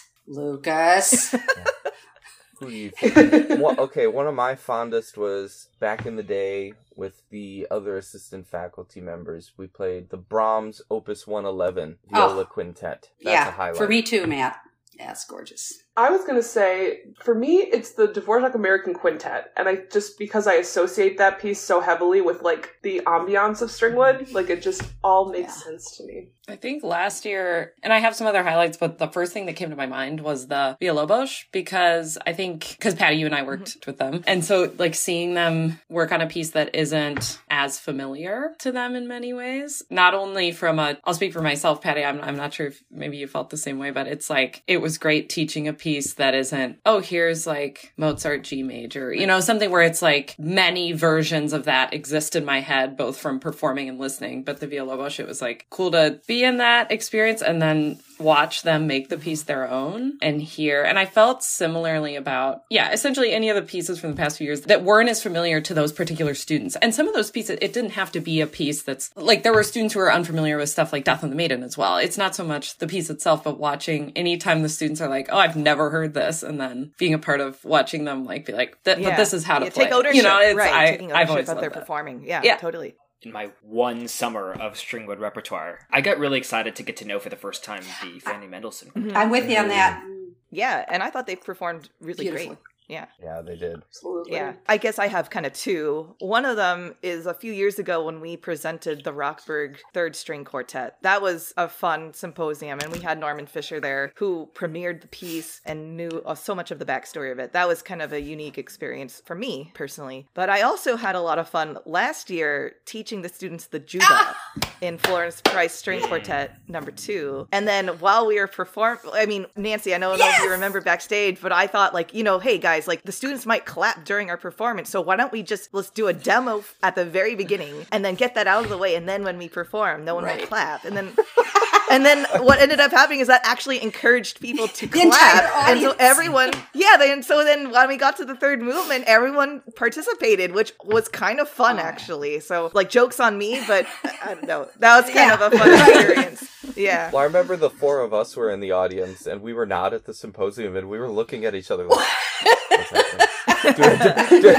Lucas. Who do you think? Well, okay, one of my fondest was back in the day with the other assistant faculty members. We played the Brahms Opus one eleven Viola Oh. Quintet. That's a Yeah, highlight. for me too, Matt. Yeah, it's gorgeous. I was going to say, for me, it's the Dvorak American Quintet. And I just, because I associate that piece so heavily with, like, the ambiance of Stringwood, like, it just all makes Yeah. sense to me. I think last year, and I have some other highlights, but the first thing that came to my mind was the Villalobos, because I think, because Patty, you and I worked with them. And so, like, seeing them work on a piece that isn't as familiar to them in many ways, not only from a, I'll speak for myself, Patty, I'm, I'm not sure if maybe you felt the same way, but it's like, it was great teaching a piece that isn't, oh, here's like Mozart G major, you know, something where it's like many versions of that exist in my head, both from performing and listening. But the Villalobos, it was like cool to be in that experience and then watch them make the piece their own and hear. And I felt similarly about, yeah, essentially any of the pieces from the past few years that weren't as familiar to those particular students. And some of those pieces, it didn't have to be a piece that's like, there were students who were unfamiliar with stuff like Death on the Maiden as well. It's not so much the piece itself, but watching anytime the students are like, oh, I've never heard this. And then being a part of watching them like be like, "Th- Yeah. but this is how to Yeah, play. take ownership, You know, it's, right? I, taking I've ownership always of loved their that. performing. Yeah, Yeah. totally. In my one summer of Stringwood repertoire, I got really excited to get to know for the first time the Fanny Mendelssohn. Mm-hmm. I'm with you on that. Yeah, and I thought they performed really Beautifully. great. Yeah. Yeah, they did. Absolutely. Yeah, I guess I have kind of two. One of them is a few years ago when we presented the Rockberg Third String Quartet. That was a fun symposium, and we had Norman Fisher there, who premiered the piece and knew uh, so much of the backstory of it. That was kind of a unique experience for me personally. But I also had a lot of fun last year teaching the students the Juba in Florence Price String Quartet number two. And then while we were performing, I mean, Nancy, I don't know if you remember backstage, but I thought like, you know, hey guys, like the students might clap during our performance, so why don't we just let's do a demo at the very beginning and then get that out of the way, and then when we perform no one Right. will clap. And then and then what ended up happening is that actually encouraged people to The entire clap, and so audience. everyone yeah then so then when we got to the third movement everyone participated, which was kind of fun actually. So like jokes on me, but I don't know, that was kind Yeah. of a fun experience. Yeah. Well, I remember the four of us were in the audience, and we were not at the symposium, and we were looking at each other like, what's happening? Do I- do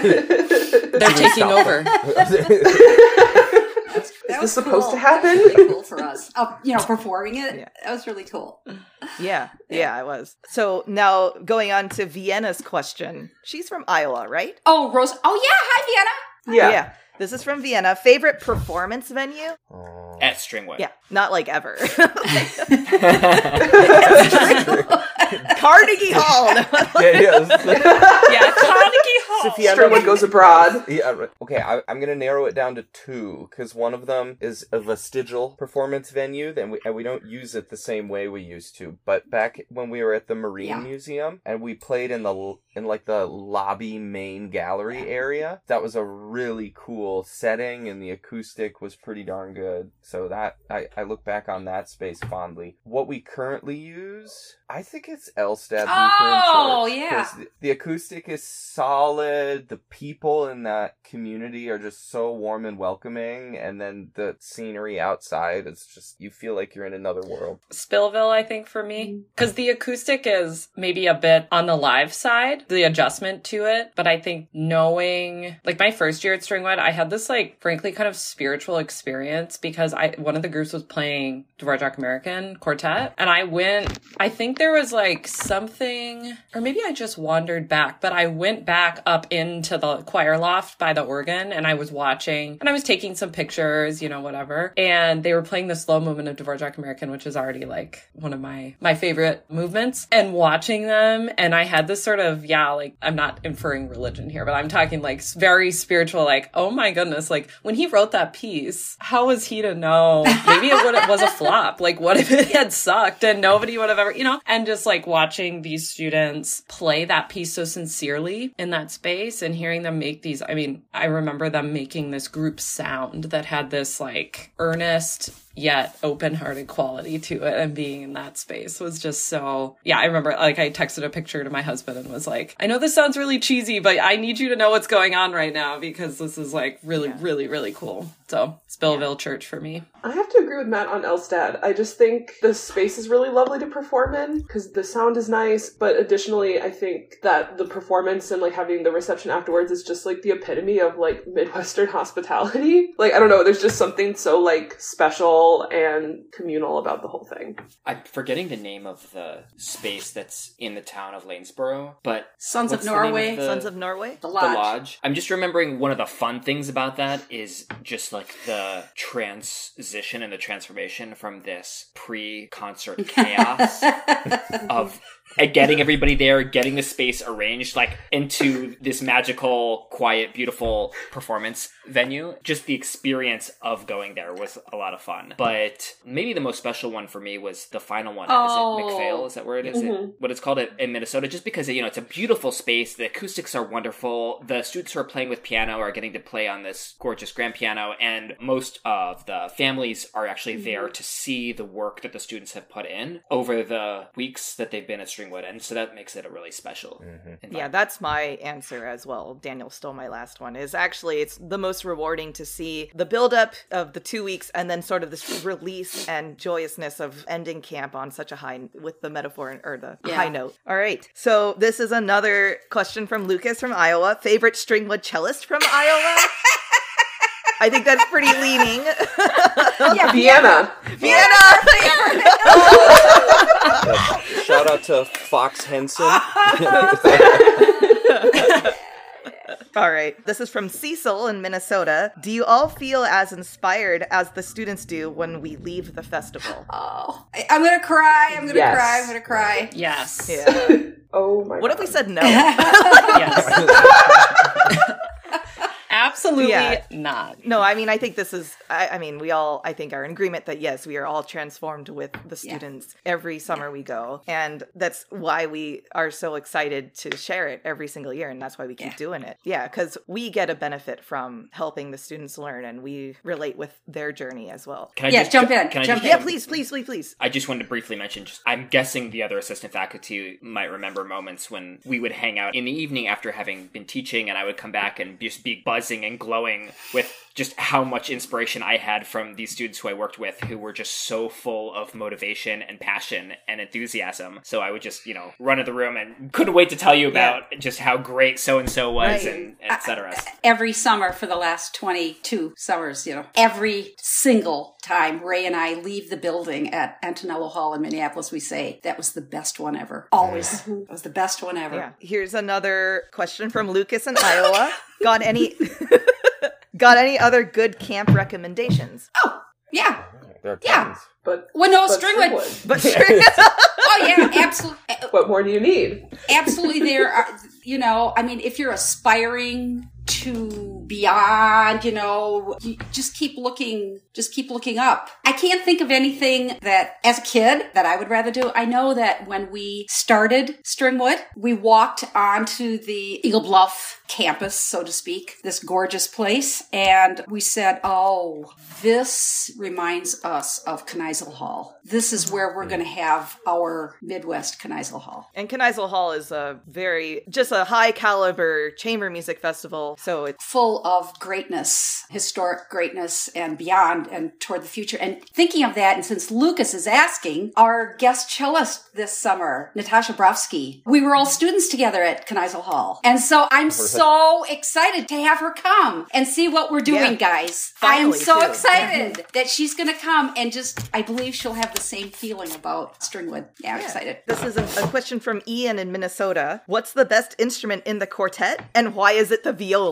I- They're taking stop? over. That this supposed cool. to happen? That was really cool for us. Oh, you know, performing it. Yeah. That was really cool. Yeah, yeah, it was. So now going on to Vienna's question. She's from Iowa, right? Oh, Rose. Oh, yeah. Hi, Vienna. Yeah. Yeah. This is from Vienna. Favorite performance venue? Oh. At Stringwood. Yeah, not like ever. Carnegie Hall. Yeah, yeah. Yeah, Carnegie Hall. Sophia, I Stringwood remember- goes abroad. Yeah, right. Okay, I, I'm going to narrow it down to two, because one of them is a vestigial performance venue, and we, and we don't use it the same way we used to. But back when we were at the Marine Yeah. Museum, and we played in the in like the lobby main gallery area, that was a really cool setting, and the acoustic was pretty darn good. So that I, I look back on that space fondly. What we currently use, I think it's Elstad Lutheran Oh, Church, yeah. 'cause the, the acoustic is solid. The people in that community are just so warm and welcoming, and then the scenery outside is just, you feel like you're in another world. Spillville, I think, for me. Because the acoustic is maybe a bit on the live side, the adjustment to it. But I think knowing, like my first year at Stringwood, I had this, like, frankly, kind of spiritual experience because I one of the groups was playing Dvorak American Quartet. And I went, I think there was like something, or maybe I just wandered back, but I went back up into the choir loft by the organ and I was watching and I was taking some pictures, you know, whatever. And they were playing the slow movement of Dvorak American, which is already like one of my, my favorite movements, and watching them. And I had this sort of, yeah, like I'm not inferring religion here, but I'm talking like very spiritual, like, oh my goodness, like when he wrote that piece, how was he to know? Maybe it would have was a flop. Like what if it had sucked and nobody would have ever, you know, and just like watching these students play that piece so sincerely in that space space and hearing them make these, I mean, I remember them making this group sound that had this like earnest yet open-hearted quality to it, and being in that space was just so, yeah, I remember like I texted a picture to my husband and was like, I know this sounds really cheesy, but I need you to know what's going on right now because this is like really, yeah. really, really cool. So it's Belleville yeah. Church for me. I have to agree with Matt on Elstad. I just think the space is really lovely to perform in because the sound is nice, but additionally, I think that the performance and like having the reception afterwards is just like the epitome of like Midwestern hospitality. Like, I don't know, there's just something so like special and communal about the whole thing. I'm forgetting the name of the space that's in the town of Lanesboro, but Sons of Norway. Of the, Sons of Norway? The Lodge. The Lodge. I'm just remembering one of the fun things about that is just like the transition and the transformation from this pre-concert chaos of and getting everybody there, getting the space arranged, like, into this magical, quiet, beautiful performance venue. Just the experience of going there was a lot of fun. But maybe the most special one for me was the final one. Oh. Is it McPhail? Is that where it is? Mm-hmm. It, what it's called in Minnesota? Just because, you know, it's a beautiful space. The acoustics are wonderful. The students who are playing with piano are getting to play on this gorgeous grand piano. And most of the families are actually mm-hmm. there to see the work that the students have put in over the weeks that they've been at Stringwood. And so that makes it a really special mm-hmm. Yeah, that's my answer as well. Daniel stole my last one. Is actually, it's the most rewarding to see the buildup of the two weeks and then sort of this release and joyousness of ending camp on such a high, with the metaphor or the yeah. high note. All right. So this is another question from Lucas from Iowa. Favorite Stringwood cellist from Iowa? I think that's pretty leaning. Yeah, Vienna. Vienna! Vienna! Shout out to Fox Henson. All right. This is from Cecil in Minnesota. Do you all feel as inspired as the students do when we leave the festival? Oh, I- I'm going to cry. I'm going to Yes. cry. I'm going to cry. Yes. Yeah. Oh my What god. if we said no? Yes. Absolutely Yeah. not. No, I mean, I think this is, I, I mean, we all, I think, are in agreement that, yes, we are all transformed with the students yeah. every summer we go. And that's why we are so excited to share it every single year. And that's why we keep yeah. doing it. Yeah, because we get a benefit from helping the students learn and we relate with their journey as well. Can I Yeah, just jump ju- in, Can I jump just, in. Yeah, please, please, please, please. I just wanted to briefly mention, just, I'm guessing the other assistant faculty might remember moments when we would hang out in the evening after having been teaching, and I would come back and just be buzzing and glowing with just how much inspiration I had from these students who I worked with, who were just so full of motivation and passion and enthusiasm. So I would just, you know, run in the room and couldn't wait to tell you about yeah. just how great so-and-so was, Right. and et cetera. Every summer for the last twenty-two summers, you know, every single time Ray and I leave the building at Antonello Hall in Minneapolis, we say, that was the best one ever. Always. It was the best one ever. Yeah. Here's another question from Lucas in Iowa. Got any... Got any other good camp recommendations? Oh, yeah. There are Yeah. tons. But Well, no, but Stringwood. Stringwood. But sure. Oh, yeah, absolutely. What more do you need? Absolutely. There are, you know, I mean, if you're aspiring to beyond, you know, you just keep looking, just keep looking up. I can't think of anything that as a kid that I would rather do. I know that when we started Stringwood, we walked onto the Eagle Bluff campus, so to speak, this gorgeous place. And we said, oh, this reminds us of Kneisel Hall. This is where we're going to have our Midwest Kneisel Hall. And Kneisel Hall is a very, just a high caliber chamber music festival. So it's Full of greatness, historic greatness and beyond and toward the future. And thinking of that, and since Lucas is asking, our guest cellist this summer, Natasha Brovsky, we were all students together at Kneisel Hall. And so I'm so excited to have her come and see what we're doing, Yeah. guys. I am Finally, so too. excited that she's going to come and just, I believe she'll have the same feeling about Stringwood. Yeah, I'm excited. This is a, a question from Ian in Minnesota. What's the best instrument in the quartet, and why is it the viola?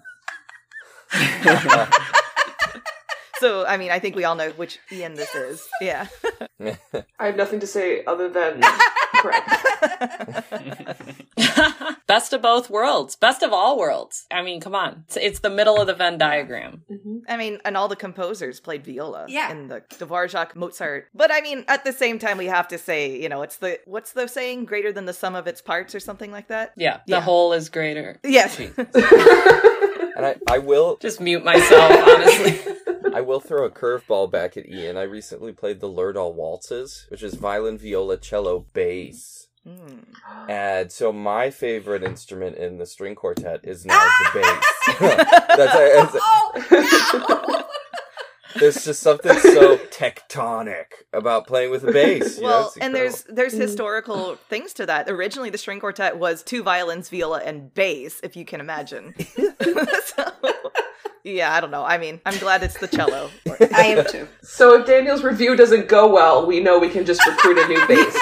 So, I mean, I think we all know which Ian this is. Yeah. I have nothing to say other than Best of both worlds. Best of all worlds. I mean, come on. It's, it's the middle of the Venn diagram. Mm-hmm. I mean, and all the composers played viola. Yeah. In the Dvorak, Mozart. But I mean, at the same time, we have to say, you know, it's the, what's the saying? Greater than the sum of its parts or something like that? Yeah. The Yeah. whole is greater. Yes. And I, I will Just mute myself, honestly. I will throw a curveball back at Ian. I recently played the Lerdahl Waltzes, which is violin, viola, cello, bass. Mm. And so my favorite instrument in the string quartet is now the bass. That's a, it's a- Oh, no! there's just something so tectonic about playing with a bass. You know, Well, it's and incredible. there's there's historical things to that. Originally, the string quartet was two violins, viola, and bass, if you can imagine. So, yeah, I don't know. I mean, I'm glad it's the cello. I am too. So if Daniel's review doesn't go well, we know we can just recruit a new bass.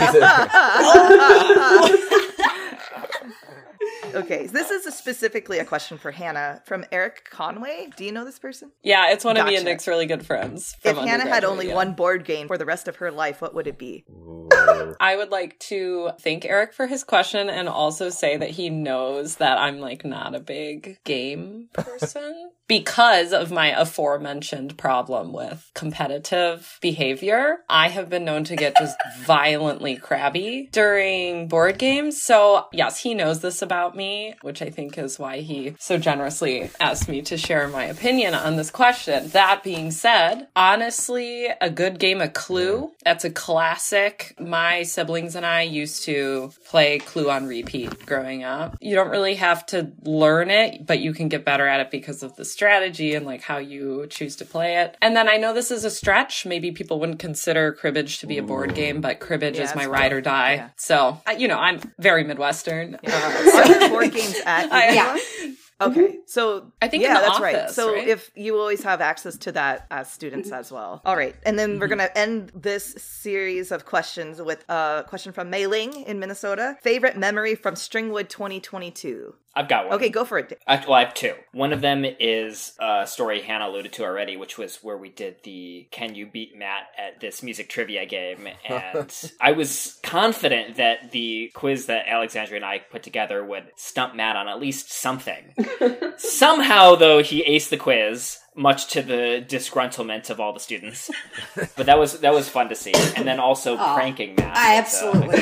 Okay, this is specifically a question for Hannah from Eric Conway. Do you know this person? Yeah, it's one of me Gotcha. and Nick's really good friends. If from Hannah had undergraduate, only yeah. one board game for the rest of her life, what would it be? Ooh. I would like to thank Eric for his question and also say that he knows that I'm like not a big game person because of my aforementioned problem with competitive behavior. I have been known to get just violently crabby during board games. So yes, he knows this about me, which I think is why he so generously asked me to share my opinion on this question. That being said, honestly, a good game of Clue, that's a classic. My siblings and I used to play Clue on repeat growing up. You don't really have to learn it, but you can get better at it because of the strategy and like how you choose to play it. And then I know this is a stretch. Maybe people wouldn't consider cribbage to be a board game, but cribbage Yeah, is my it's ride or die. yeah. So, I- you know, I'm very Midwestern. Yeah. Uh, Are there board games at I- Uvula? Yeah. Okay, so I think yeah, in the that's right. office, So right? if you always have access to that as students as well. All right, and then we're gonna end this series of questions with a question from Mei Ling in Minnesota. Favorite memory from Stringwood twenty twenty-two. I've got one. Okay, go for it. I, well, I have two. One of them is a story Hannah alluded to already, which was where we did the Can You Beat Matt at this music trivia game. And I was confident that the quiz that Alexandria and I put together would stump Matt on at least something. Somehow, though, he aced the quiz, much to the disgruntlement of all the students. But that was that was fun to see. And then also Oh, pranking Matt. I with, uh, absolutely.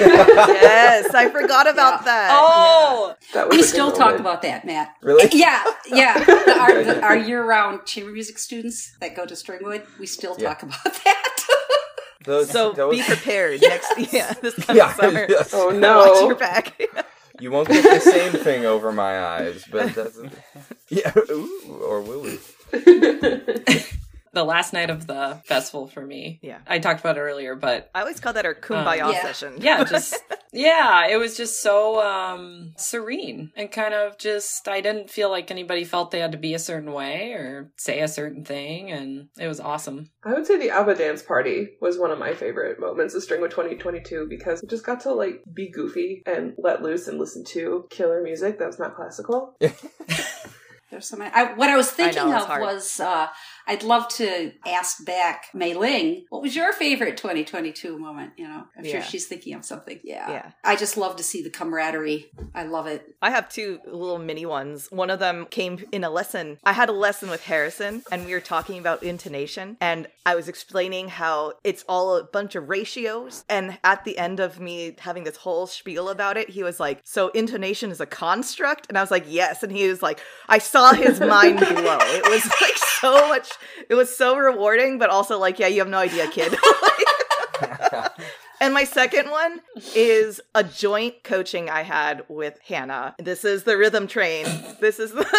Yes, I forgot about Yeah. that. oh, That was We a good still talk moment. about that, Matt. Really? Yeah, yeah. The- our, the, our year-round chamber music students that go to Stringwood, we still Yeah. talk about that. Those, So those, be prepared next yeah this coming yeah, summer. yes. Oh Watch no. your back. You won't get the same thing over my eyes, but that's yeah. Ooh, or will we? the last night of the festival for me. Yeah. I talked about it earlier, but I always call that our kumbaya Um, yeah. session. yeah, just yeah, it was just so um serene and kind of just I didn't feel like anybody felt they had to be a certain way or say a certain thing, and it was awesome. I would say the ABBA dance party was one of my favorite moments of Stringwood twenty twenty-two because we just got to like be goofy and let loose and listen to killer music that's not classical. There's so many. I, what I was thinking know, it's of hard. was uh, I'd love to ask back Mei Ling, what was your favorite twenty twenty-two moment? You know, I'm Yeah. sure she's thinking of something. Yeah. Yeah. I just love to see the camaraderie. I love it. I have two little mini ones. One of them came in a lesson. I had a lesson with Harrison, and we were talking about intonation, and I was explaining how it's all a bunch of ratios. And at the end of me having this whole spiel about it, he was like, so intonation is a construct? And I was like, yes. And he was like, I saw his mind glow. It was like so much, it was so rewarding, but also like, yeah, you have no idea, kid. And my second one is a joint coaching I had with Hannah. This is the Rhythm Train. This is the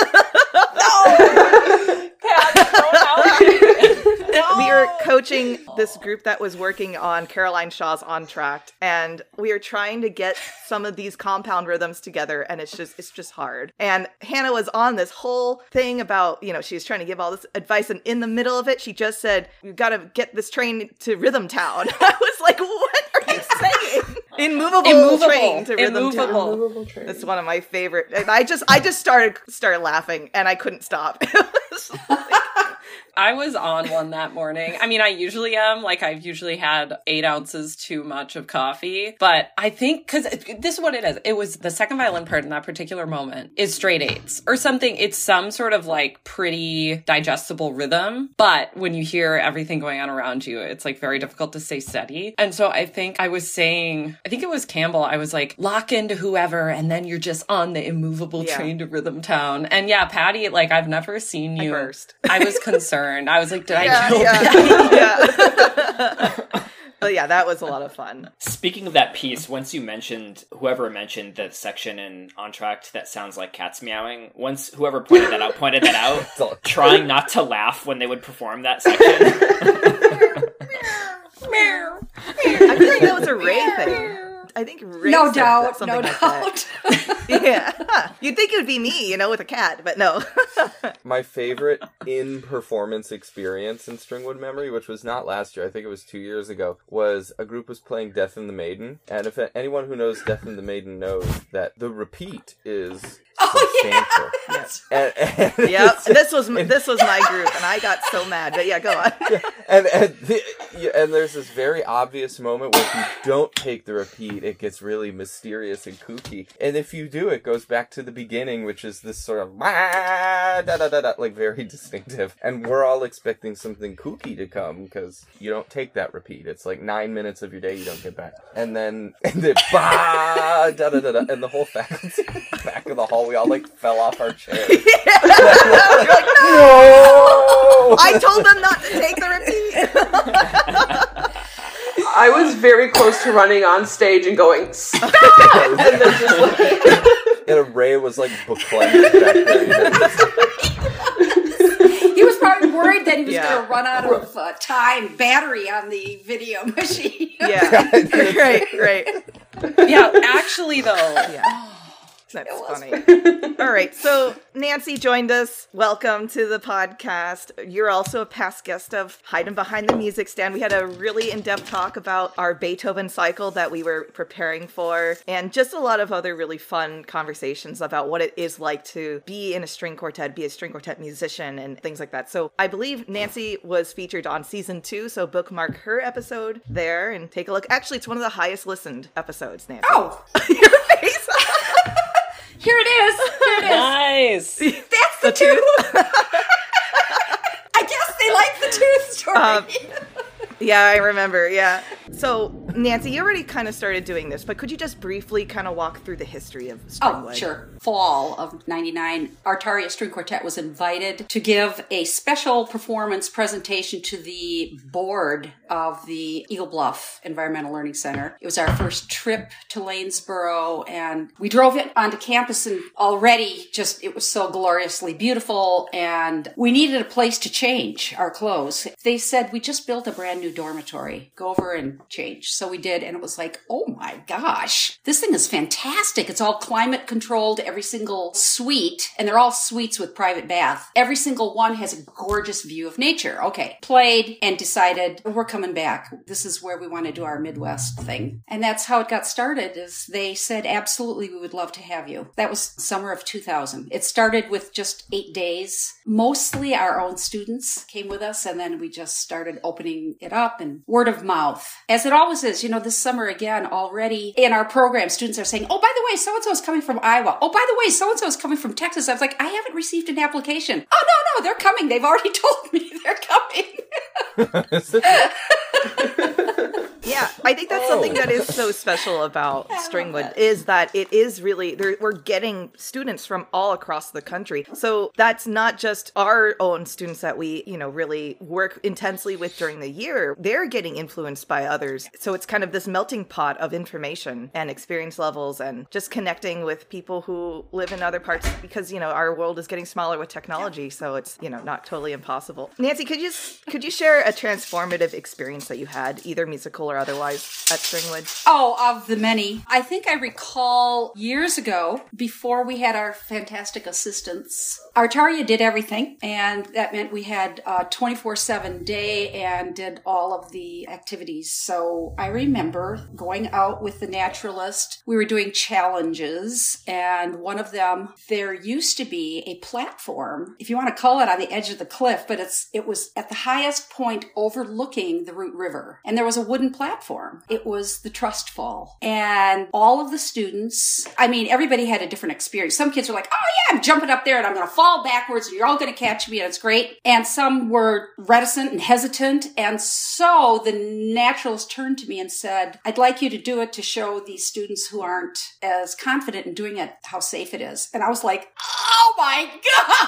we were coaching this group that was working on Caroline Shaw's On Track, and we are trying to get some of these compound rhythms together, and it's just it's just hard. And Hannah was on this whole thing about, you know, she was trying to give all this advice, and in the middle of it, she just said, "We've got to get this train to Rhythm Town." I was like, "What are you saying?" Immovable, Immovable. train to Rhythm Town. Immovable. Movable train. That's one of my favorite. And I just I just started started laughing, and I couldn't stop. It was like, I was on one that morning. I mean, I usually am. Like, I've usually had eight ounces too much of coffee. But I think, because this is what it is. It was the second violin part in that particular moment is straight eights or something. It's some sort of like pretty digestible rhythm. But when you hear everything going on around you, it's like very difficult to stay steady. And so I think I was saying, I think it was Campbell, I was like, lock into whoever, and then you're just on the immovable Yeah. train to Rhythm Town. And yeah, Patty, like, I've never seen you. I burst. I was concerned. I was like, did Yeah, I kill yeah, Patty? yeah. But yeah, that was a lot of fun. Speaking of that piece, once you mentioned, whoever mentioned the section in Entr'acte that sounds like cats meowing, once whoever pointed that out pointed that out, trying not to laugh when they would perform that section. I feel like that was a Ray thing. I think Ray No said doubt, something no like doubt. that. Yeah. You'd think it would be me, you know, with a cat, but no. My favorite in-performance experience in Stringwood Memory, which was not last year, I think it was two years ago, was a group was playing Death and the Maiden. And if anyone who knows Death and the Maiden knows that the repeat is substantial. Yes. And, and Yep. And this was this was my group, and I got so mad. But yeah, go on. and and, the, and there's this very obvious moment where if you don't take the repeat, it gets really mysterious and kooky. And if you do, it goes back to the beginning, which is this sort of da da da da, like very distinctive. And we're all expecting something kooky to come because you don't take that repeat. It's like nine minutes of your day you don't get back. And then and then ba da da da da, and the whole faculty back of the hall, we all like fell off our chairs. You're like, no! I told them not to take the repeat. I was very close to running on stage and going, stop! And then just like... And a Ray was like beclenched back there. He was probably worried that he was Yeah. going to run out of uh, time, battery on the video machine. Yeah. Right, right. Yeah, actually, though. Yeah. That's It was funny. All right. So Nancy joined us. Welcome to the podcast. You're also a past guest of Hiding Behind the Music Stand. We had a really in-depth talk about our Beethoven cycle that we were preparing for, and just a lot of other really fun conversations about what it is like to be in a string quartet, be a string quartet musician, and things like that. So I believe Nancy was featured on season two, so bookmark her episode there and take a look. Actually, it's one of the highest listened episodes, Nancy. Oh, Your face. here it is. Here it is. Nice. That's the, tooth. I guess they like the tooth story. Um, Yeah, I remember. Yeah. So, Nancy, you already kind of started doing this, but could you just briefly kind of walk through the history of Stringwood? Oh, sure. Fall of ninety-nine, Artaria String Quartet was invited to give a special performance presentation to the board of the Eagle Bluff Environmental Learning Center. It was our first trip to Lanesboro, and we drove it onto campus, and already just, it was so gloriously beautiful, and we needed a place to change our clothes. They said, we just built a brand new dormitory. Go over and change. So we did, and it was like, oh my gosh, this thing is fantastic. It's all climate controlled, every single suite, and they're all suites with private bath. Every single one has a gorgeous view of nature. Okay, played and decided we're coming back. This is where we want to do our Midwest thing. And that's how it got started, is they said, absolutely, we would love to have you. That was summer of two thousand. It started with just eight days. Mostly our own students came with us, and then we just started opening it up and word of mouth. As it always is, you know, this summer again, already in our program, students are saying, oh, by the way, so-and-so is coming from Iowa. Oh, by the way, so-and-so is coming from Texas. I was like, I haven't received an application. Oh, no, no, they're coming. They've already told me they're coming. Yeah, I think that's something that is so special about I love Stringwood that. is that it is really, there- we're getting students from all across the country. So that's not just our own students that we, you know, really work intensely with during the year. They're getting influenced by others. So it's kind of this melting pot of information and experience levels and just connecting with people who live in other parts because, you know, our world is getting smaller with technology. So it's, you know, not totally impossible. Nancy, could you, could you share a transformative experience that you had, either musical or otherwise at Stringwood? Oh, of the many. I think I recall years ago, before we had our fantastic assistants, Artaria did everything, and that meant we had a twenty-four seven day and did all of the activities. So I remember going out with the naturalist. We were doing challenges, and one of them, there used to be a platform, if you want to call it, on the edge of the cliff, but it's it was at the highest point overlooking the Root River, and there was a wooden platform. It was the Trust Fall, and all of the students, I mean, everybody had a different experience. Some kids were like, oh yeah, I'm jumping up there and I'm going to fall backwards and you're all going to catch me and it's great. And some were reticent and hesitant. And so the naturalist turned to me and said, I'd like you to do it to show these students who aren't as confident in doing it how safe it is. And I was like, oh my God.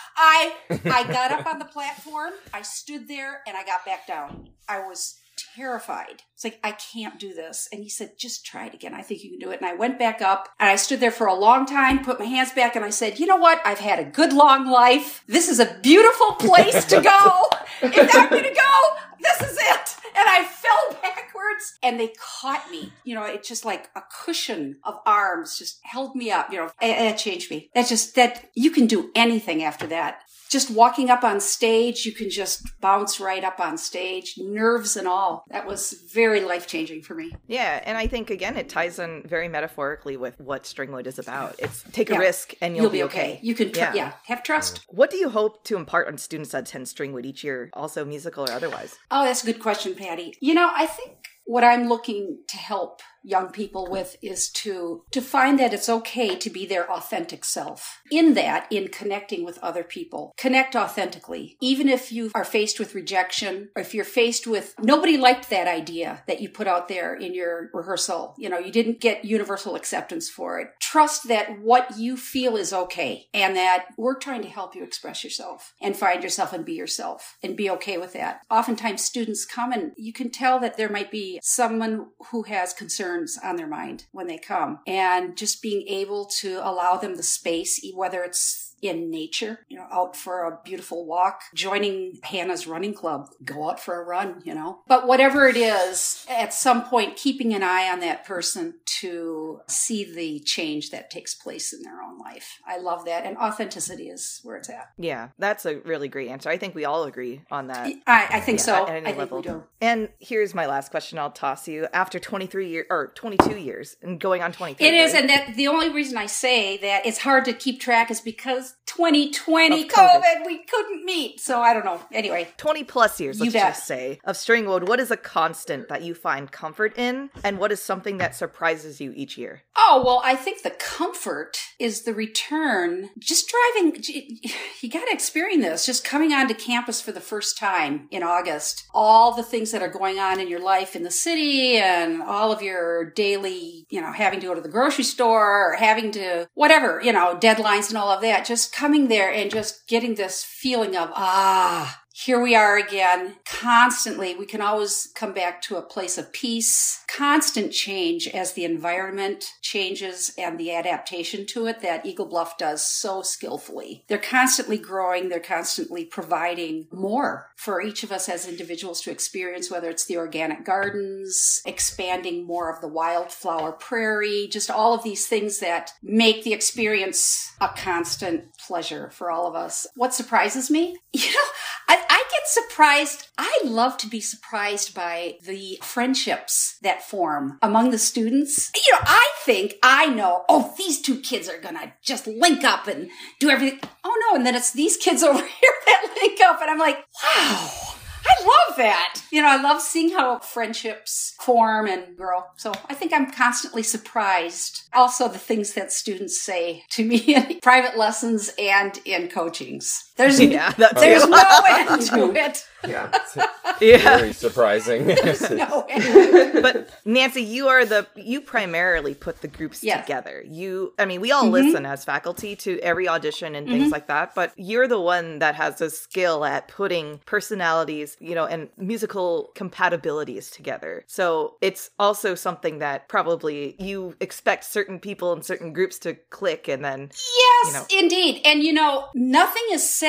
I I got up on the platform, I stood there, and I got back down. I was terrified. It's like, I can't do this. And he said, just try it again. I think you can do it. And I went back up, and I stood there for a long time, put my hands back, and I said, you know what? I've had a good long life. This is a beautiful place to go. If I'm going to go, this is it. And I fell backwards, and they caught me. You know, it's just like a cushion of arms just held me up. You know, and it changed me. That's just that you can do anything after that. Just walking up on stage, you can just bounce right up on stage, nerves and all. That was very life-changing for me. Yeah, and I think, again, it ties in very metaphorically with what Stringwood is about. It's take a Yeah. risk and you'll, You'll be okay. You can, tr- Yeah. yeah. have trust. What do you hope to impart on students that attend Stringwood each year, also musical or otherwise? Oh, that's a good question, Patty. You know, I think what I'm looking to help young people with is to to find that it's okay to be their authentic self. In that, in connecting with other people, connect authentically. Even if you are faced with rejection, or if you're faced with nobody liked that idea that you put out there in your rehearsal, you know, you didn't get universal acceptance for it. Trust that what you feel is okay, and that we're trying to help you express yourself and find yourself and be yourself and be okay with that. Oftentimes students come and you can tell that there might be someone who has concerns on their mind when they come, and just being able to allow them the space, whether it's in nature, you know, out for a beautiful walk, joining Hannah's running club, go out for a run, you know. But whatever it is, at some point, keeping an eye on that person to see the change that takes place in their own life. I love that. And authenticity is where it's at. Yeah, that's a really great answer. I think we all agree on that. I, I think Yeah, so. at any I think level. we do. And here's my last question I'll toss you. After twenty-three years, or twenty-two years, and going on twenty-three. It is, right? and that the only reason I say that it's hard to keep track is because twenty twenty Of COVID. COVID, we couldn't meet. So I don't know. Anyway, twenty plus years, You let's bet. just say, of Stringwood. What is a constant that you find comfort in, and what is something that surprises you each year? oh, well, I think the comfort is the return. Just driving, you got to experience this. Just coming onto campus for the first time in August. All the things that are going on in your life in the city, and all of your daily, you know, having to go to the grocery store or having to, whatever, you know, deadlines and all of that. Just coming there and just getting this feeling of, ah, here we are again, constantly. We can always come back to a place of peace, constant change as the environment changes and the adaptation to it that Eagle Bluff does so skillfully. They're constantly growing. They're constantly providing more for each of us as individuals to experience, whether it's the organic gardens, expanding more of the wildflower prairie, just all of these things that make the experience a constant pleasure for all of us. What surprises me? You know, I, I get surprised. I love to be surprised by the friendships that form among the students. You know, I think I know, oh, these two kids are going to just link up and do everything. Oh, no. And then it's these kids over here that link up. And I'm like, wow. I love that. You know, I love seeing how friendships form and grow. So I think I'm constantly surprised. Also, the things that students say to me in private lessons and in coachings. There's, Yeah, that there's too. no end to it. Yeah. Yeah. Very surprising. No end. But Nancy, you are the, you primarily put the groups Yes. together. You, I mean, we all Mhm. listen as faculty to every audition and things like that, but you're the one that has a skill at putting personalities, you know, and musical compatibilities together. So it's also something that probably you expect certain people in certain groups to click, and then Yes, You know. indeed. And you know, nothing is set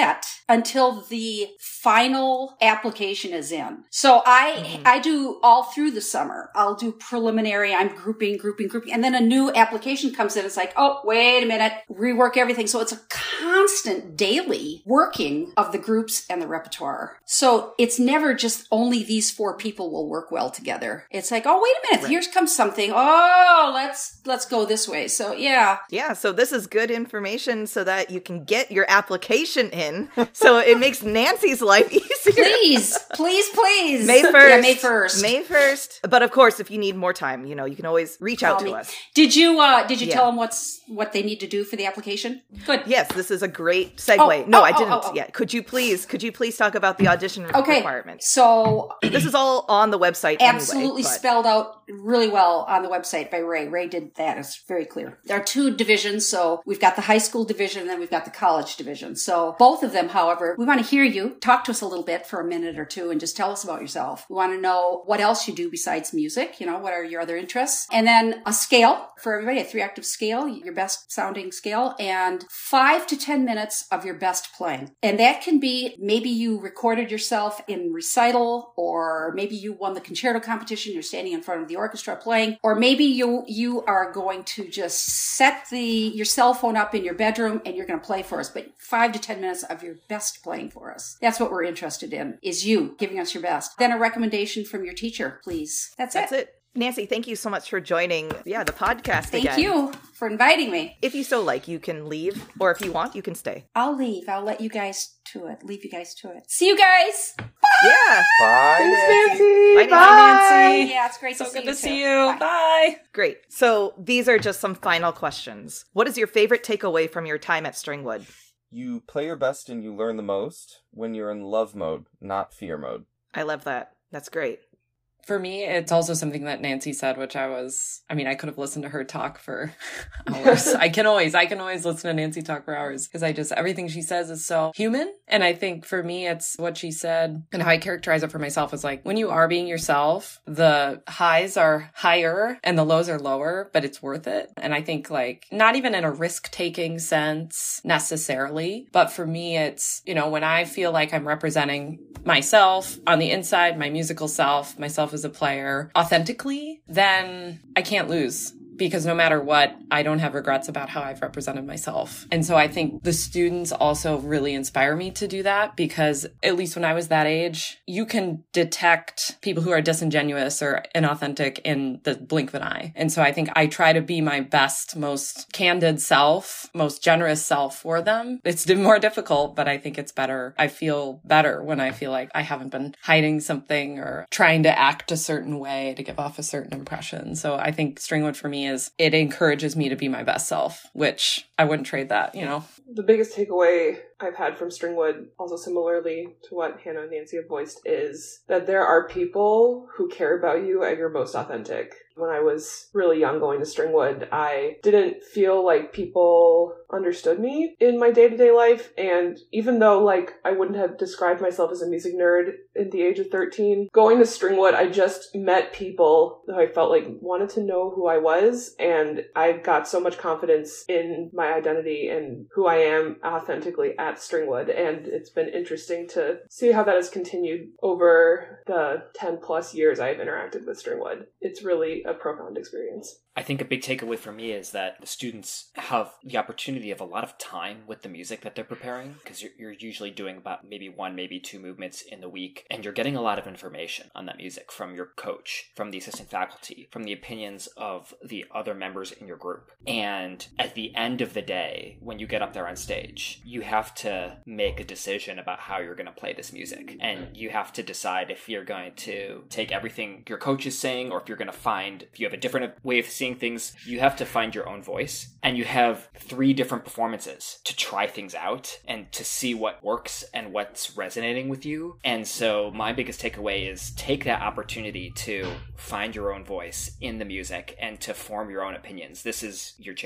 until the final application is in. So I, mm-hmm. I do all through the summer. I'll do preliminary. I'm grouping, grouping, grouping. And then a new application comes in. It's like, oh, wait a minute, rework everything. So it's a constant daily working of the groups and the repertoire. So it's never just only these four people will work well together. It's like, oh, wait a minute, right. Here comes something. Oh, let's, let's go this way. So yeah. Yeah. So this is good information so that you can get your application in. So it makes Nancy's life easier. Please, please, please. May first. Yeah, May first. May first. But of course, if you need more time, you know, you can always reach Call out to me. us. Did you, uh, did you yeah. tell them what's, what they need to do for the application? Good. Yes, this is a great segue. Oh, no, oh, I didn't oh, oh, oh. yet. Could you please, could you please talk about the audition okay. requirements? So this is all on the website. Absolutely anyway, but... spelled out really well on the website by Ray. Ray did that. It's very clear. There are two divisions. So we've got the high school division and then we've got the college division. So both of them, however, we want to hear you. Talk to us a little bit for a minute or two and just tell us about yourself. We want to know what else you do besides music. You know, what are your other interests? And then a scale for everybody, a three octave scale, your best sounding scale, and five to ten minutes of your best playing. And that can be maybe you recorded yourself in recital, or maybe you won the concerto competition. You're standing in front of the orchestra playing, or maybe you you are going to just set the your cell phone up in your bedroom and you're going to play for us. But five to ten minutes of your best playing for us. That's what we're interested in, is you giving us your best. Then a recommendation from your teacher, please. That's, That's it. it. Nancy, thank you so much for joining, yeah, the podcast Thank again. you for inviting me. If you so like, you can leave, or if you want, you can stay. I'll leave. I'll let you guys to it. Leave you guys to it. See you guys. Bye. Yeah. Bye, Thanks, Nancy. Nancy. Bye, Bye. Nancy. Yeah, it's great So to see good you to see too. you. Bye. Bye. Great. So these are just some final questions. What is your favorite takeaway from your time at Stringwood? You play your best and you learn the most when you're in love mode, not fear mode. I love that. That's great. For me, it's also something that Nancy said, which I was, I mean, I could have listened to her talk for hours. I can always, I can always listen to Nancy talk for hours because I just, everything she says is so human. And I think for me, it's what she said and how I characterize it for myself is like, when you are being yourself, the highs are higher and the lows are lower, but it's worth it. And I think like, not even in a risk-taking sense necessarily, but for me, it's, you know, when I feel like I'm representing myself on the inside, my musical self, myself as a player authentically, then I can't lose. Because no matter what, I don't have regrets about how I've represented myself. And so I think the students also really inspire me to do that because at least when I was that age, you can detect people who are disingenuous or inauthentic in the blink of an eye. And so I think I try to be my best, most candid self, most generous self for them. It's more difficult, but I think it's better. I feel better when I feel like I haven't been hiding something or trying to act a certain way to give off a certain impression. So I think Stringwood for me is it encourages me to be my best self, which I wouldn't trade that, you know? The biggest takeaway I've had from Stringwood, also similarly to what Hannah and Nancy have voiced, is that there are people who care about you at your most authentic. When I was really young going to Stringwood, I didn't feel like people understood me in my day-to-day life. And even though like I wouldn't have described myself as a music nerd at the age of thirteen, going to Stringwood, I just met people who I felt like wanted to know who I was. And I got so much confidence in my identity and who I am authentically at Stringwood. And it's been interesting to see how that has continued over the ten plus years I've interacted with Stringwood. It's really a profound experience. I think a big takeaway for me is that the students have the opportunity of a lot of time with the music that they're preparing, because you're, you're usually doing about maybe one, maybe two movements in the week, and you're getting a lot of information on that music from your coach, from the assistant faculty, from the opinions of the other members in your group. And at the end of the day, when you get up there on stage, you have to make a decision about how you're going to play this music. And you have to decide if you're going to take everything your coach is saying, or if you're going to find, if you have a different way of seeing things, you have to find your own voice. And you have three different performances to try things out and to see what works and what's resonating with you. And so my biggest takeaway is take that opportunity to find your own voice in the music and to form your own opinions. This is your chance.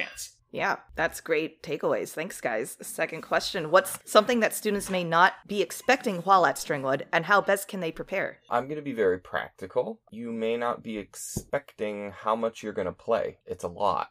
Yeah, that's great takeaways. Thanks, guys. Second question. What's something that students may not be expecting while at Stringwood, and how best can they prepare? I'm going to be very practical. You may not be expecting how much you're going to play. It's a lot.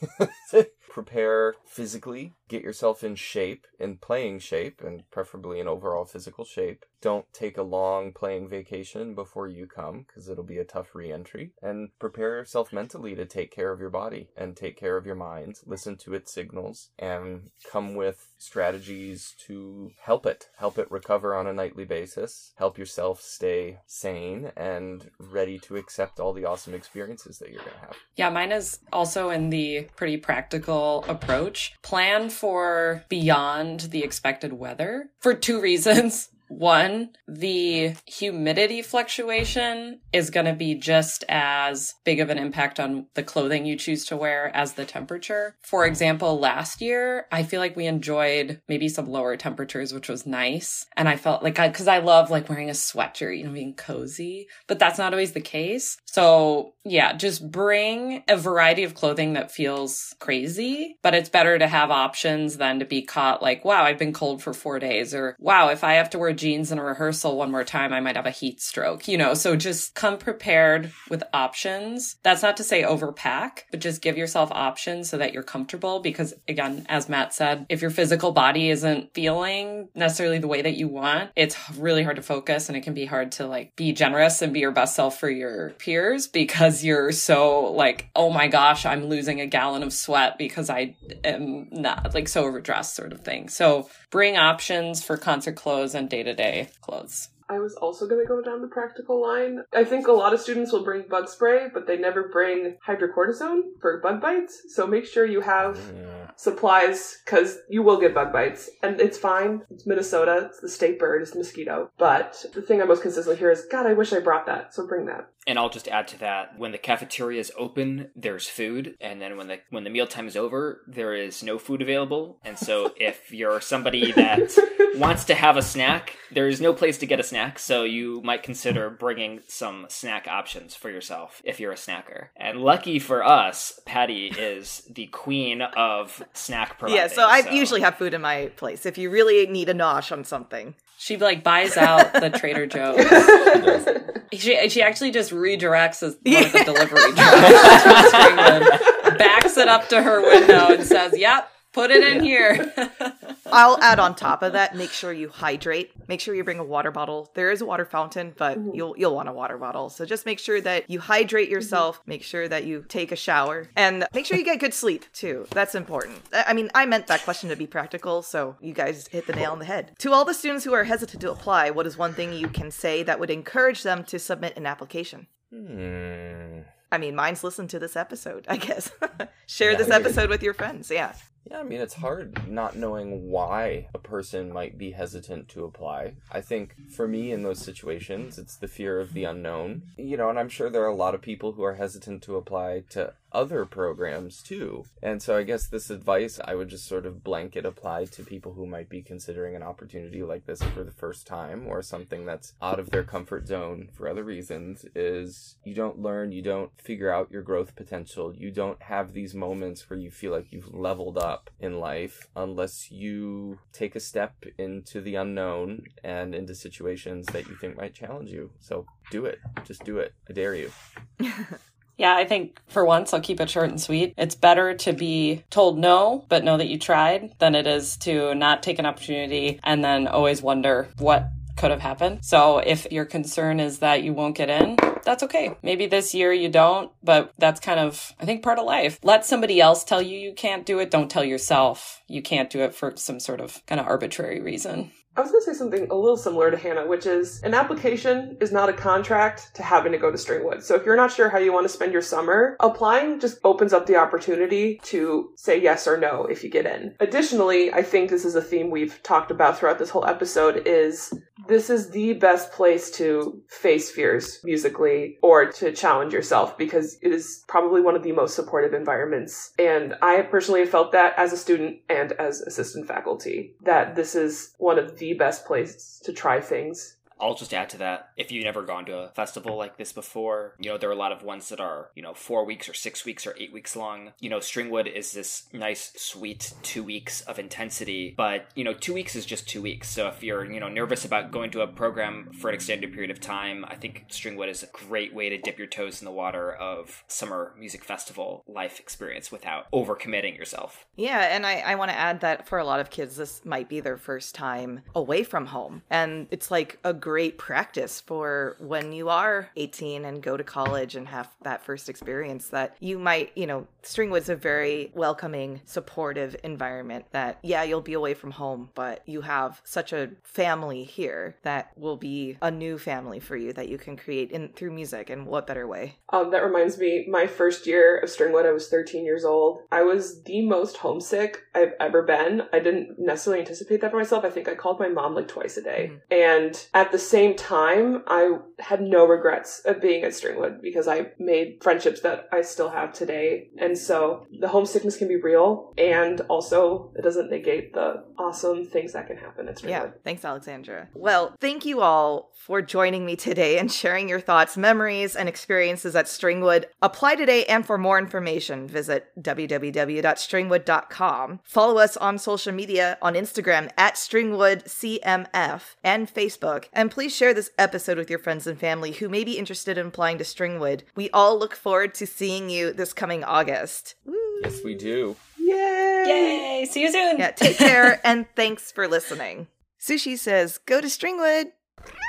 Prepare physically, get yourself in shape, in playing shape, and preferably in overall physical shape. Don't take a long playing vacation before you come, because it'll be a tough re-entry. And prepare yourself mentally to take care of your body and take care of your mind. Listen to its signals and come with strategies to help it. Help it recover on a nightly basis. Help yourself stay sane and ready to accept all the awesome experiences that you're going to have. Yeah, mine is also in the pretty practical approach. Plan for beyond the expected weather for two reasons. One, the humidity fluctuation is going to be just as big of an impact on the clothing you choose to wear as the temperature. For example, last year, I feel like we enjoyed maybe some lower temperatures, which was nice. And I felt like I, because I love like wearing a sweatshirt, you know, being cozy, but that's not always the case. So yeah, just bring a variety of clothing that feels crazy, but it's better to have options than to be caught like, wow, I've been cold for four days, or wow, if I have to wear jeans in a rehearsal one more time, I might have a heat stroke, you know, so just come prepared with options. That's not to say overpack, but just give yourself options so that you're comfortable. Because again, as Matt said, if your physical body isn't feeling necessarily the way that you want, it's really hard to focus, and it can be hard to like be generous and be your best self for your peers because you're so like, oh my gosh, I'm losing a gallon of sweat because I am not like so overdressed sort of thing. So bring options for concert clothes and day-to-day clothes. I was also going to go down the practical line. I think a lot of students will bring bug spray, but they never bring hydrocortisone for bug bites. So make sure you have yeah. supplies, because you will get bug bites. And it's fine. It's Minnesota. It's the state bird. It's the mosquito. But the thing I most consistently hear is, God, I wish I brought that. So bring that. And I'll just add to that, when the cafeteria is open, there's food. And then when the when the mealtime is over, there is no food available. And so if you're somebody that wants to have a snack, there is no place to get a snack. So you might consider bringing some snack options for yourself if you're a snacker. And lucky for us, Patty is the queen of snack providing. Yeah, so I so. usually have food in my place if you really need a nosh on something. She like buys out the Trader Joe's. she she actually just redirects as one yeah. of the delivery trucks, backs it up to her window and says, "Yep, put it in yeah. here." I'll add on top of that, make sure you hydrate. Make sure you bring a water bottle. There is a water fountain, but mm-hmm. you'll you'll want a water bottle. So just make sure that you hydrate yourself. Mm-hmm. Make sure that you take a shower. And make sure you get good sleep, too. That's important. I mean, I meant that question to be practical, so you guys hit the nail on the head. To all the students who are hesitant to apply, what is one thing you can say that would encourage them to submit an application? Hmm... I mean, mine's listen to this episode, I guess. Share yeah, this episode with your friends, yeah. Yeah, I mean, it's hard not knowing why a person might be hesitant to apply. I think for me in those situations, it's the fear of the unknown. You know, and I'm sure there are a lot of people who are hesitant to apply to other programs too. And so I guess this advice I would just sort of blanket apply to people who might be considering an opportunity like this for the first time, or something that's out of their comfort zone for other reasons, is you don't learn, you don't figure out your growth potential, you don't have these moments where you feel like you've leveled up in life unless you take a step into the unknown and into situations that you think might challenge you. So do it. Just do it. I dare you. Yeah, I think for once, I'll keep it short and sweet. It's better to be told no, but know that you tried, than it is to not take an opportunity and then always wonder what could have happened. So if your concern is that you won't get in, that's okay. Maybe this year you don't, but that's kind of, I think, part of life. Let somebody else tell you you can't do it. Don't tell yourself you can't do it for some sort of kind of arbitrary reason. I was going to say something a little similar to Hannah, which is an application is not a contract to having to go to Stringwood. So if you're not sure how you want to spend your summer, applying just opens up the opportunity to say yes or no if you get in. Additionally, I think this is a theme we've talked about throughout this whole episode, is this is the best place to face fears musically or to challenge yourself, because it is probably one of the most supportive environments. And I personally have felt that as a student and as assistant faculty, that this is one of the best places to try things. I'll just add to that. If you've never gone to a festival like this before, you know, there are a lot of ones that are, you know, four weeks or six weeks or eight weeks long. You know, Stringwood is this nice, sweet two weeks of intensity, but, you know, two weeks is just two weeks. So if you're, you know, nervous about going to a program for an extended period of time, I think Stringwood is a great way to dip your toes in the water of summer music festival life experience without overcommitting yourself. Yeah, and I, I want to add that for a lot of kids, this might be their first time away from home. And it's like a great practice for when you are eighteen and go to college and have that first experience that you might, you know, Stringwood's a very welcoming, supportive environment that, yeah, you'll be away from home, but you have such a family here that will be a new family for you that you can create in through music. And what better way? Um, that reminds me, my first year of Stringwood, I was thirteen years old. I was the most homesick I've ever been. I didn't necessarily anticipate that for myself. I think I called my mom like twice a day. Mm-hmm. And at the same time, I had no regrets of being at Stringwood because I made friendships that I still have today. And so the homesickness can be real, and also it doesn't negate the awesome things that can happen at Stringwood. Yeah, thanks, Alexandra. Well, thank you all for joining me today and sharing your thoughts, memories, and experiences at Stringwood. Apply today, and for more information, visit w w w dot stringwood dot com. Follow us on social media on Instagram at Stringwood C M F and Facebook. And please share this episode with your friends and family who may be interested in applying to Stringwood. We all look forward to seeing you this coming August. Woo. Yes, we do. Yay! Yay! See you soon! Yeah, take care, and thanks for listening. Sushi says, go to Stringwood!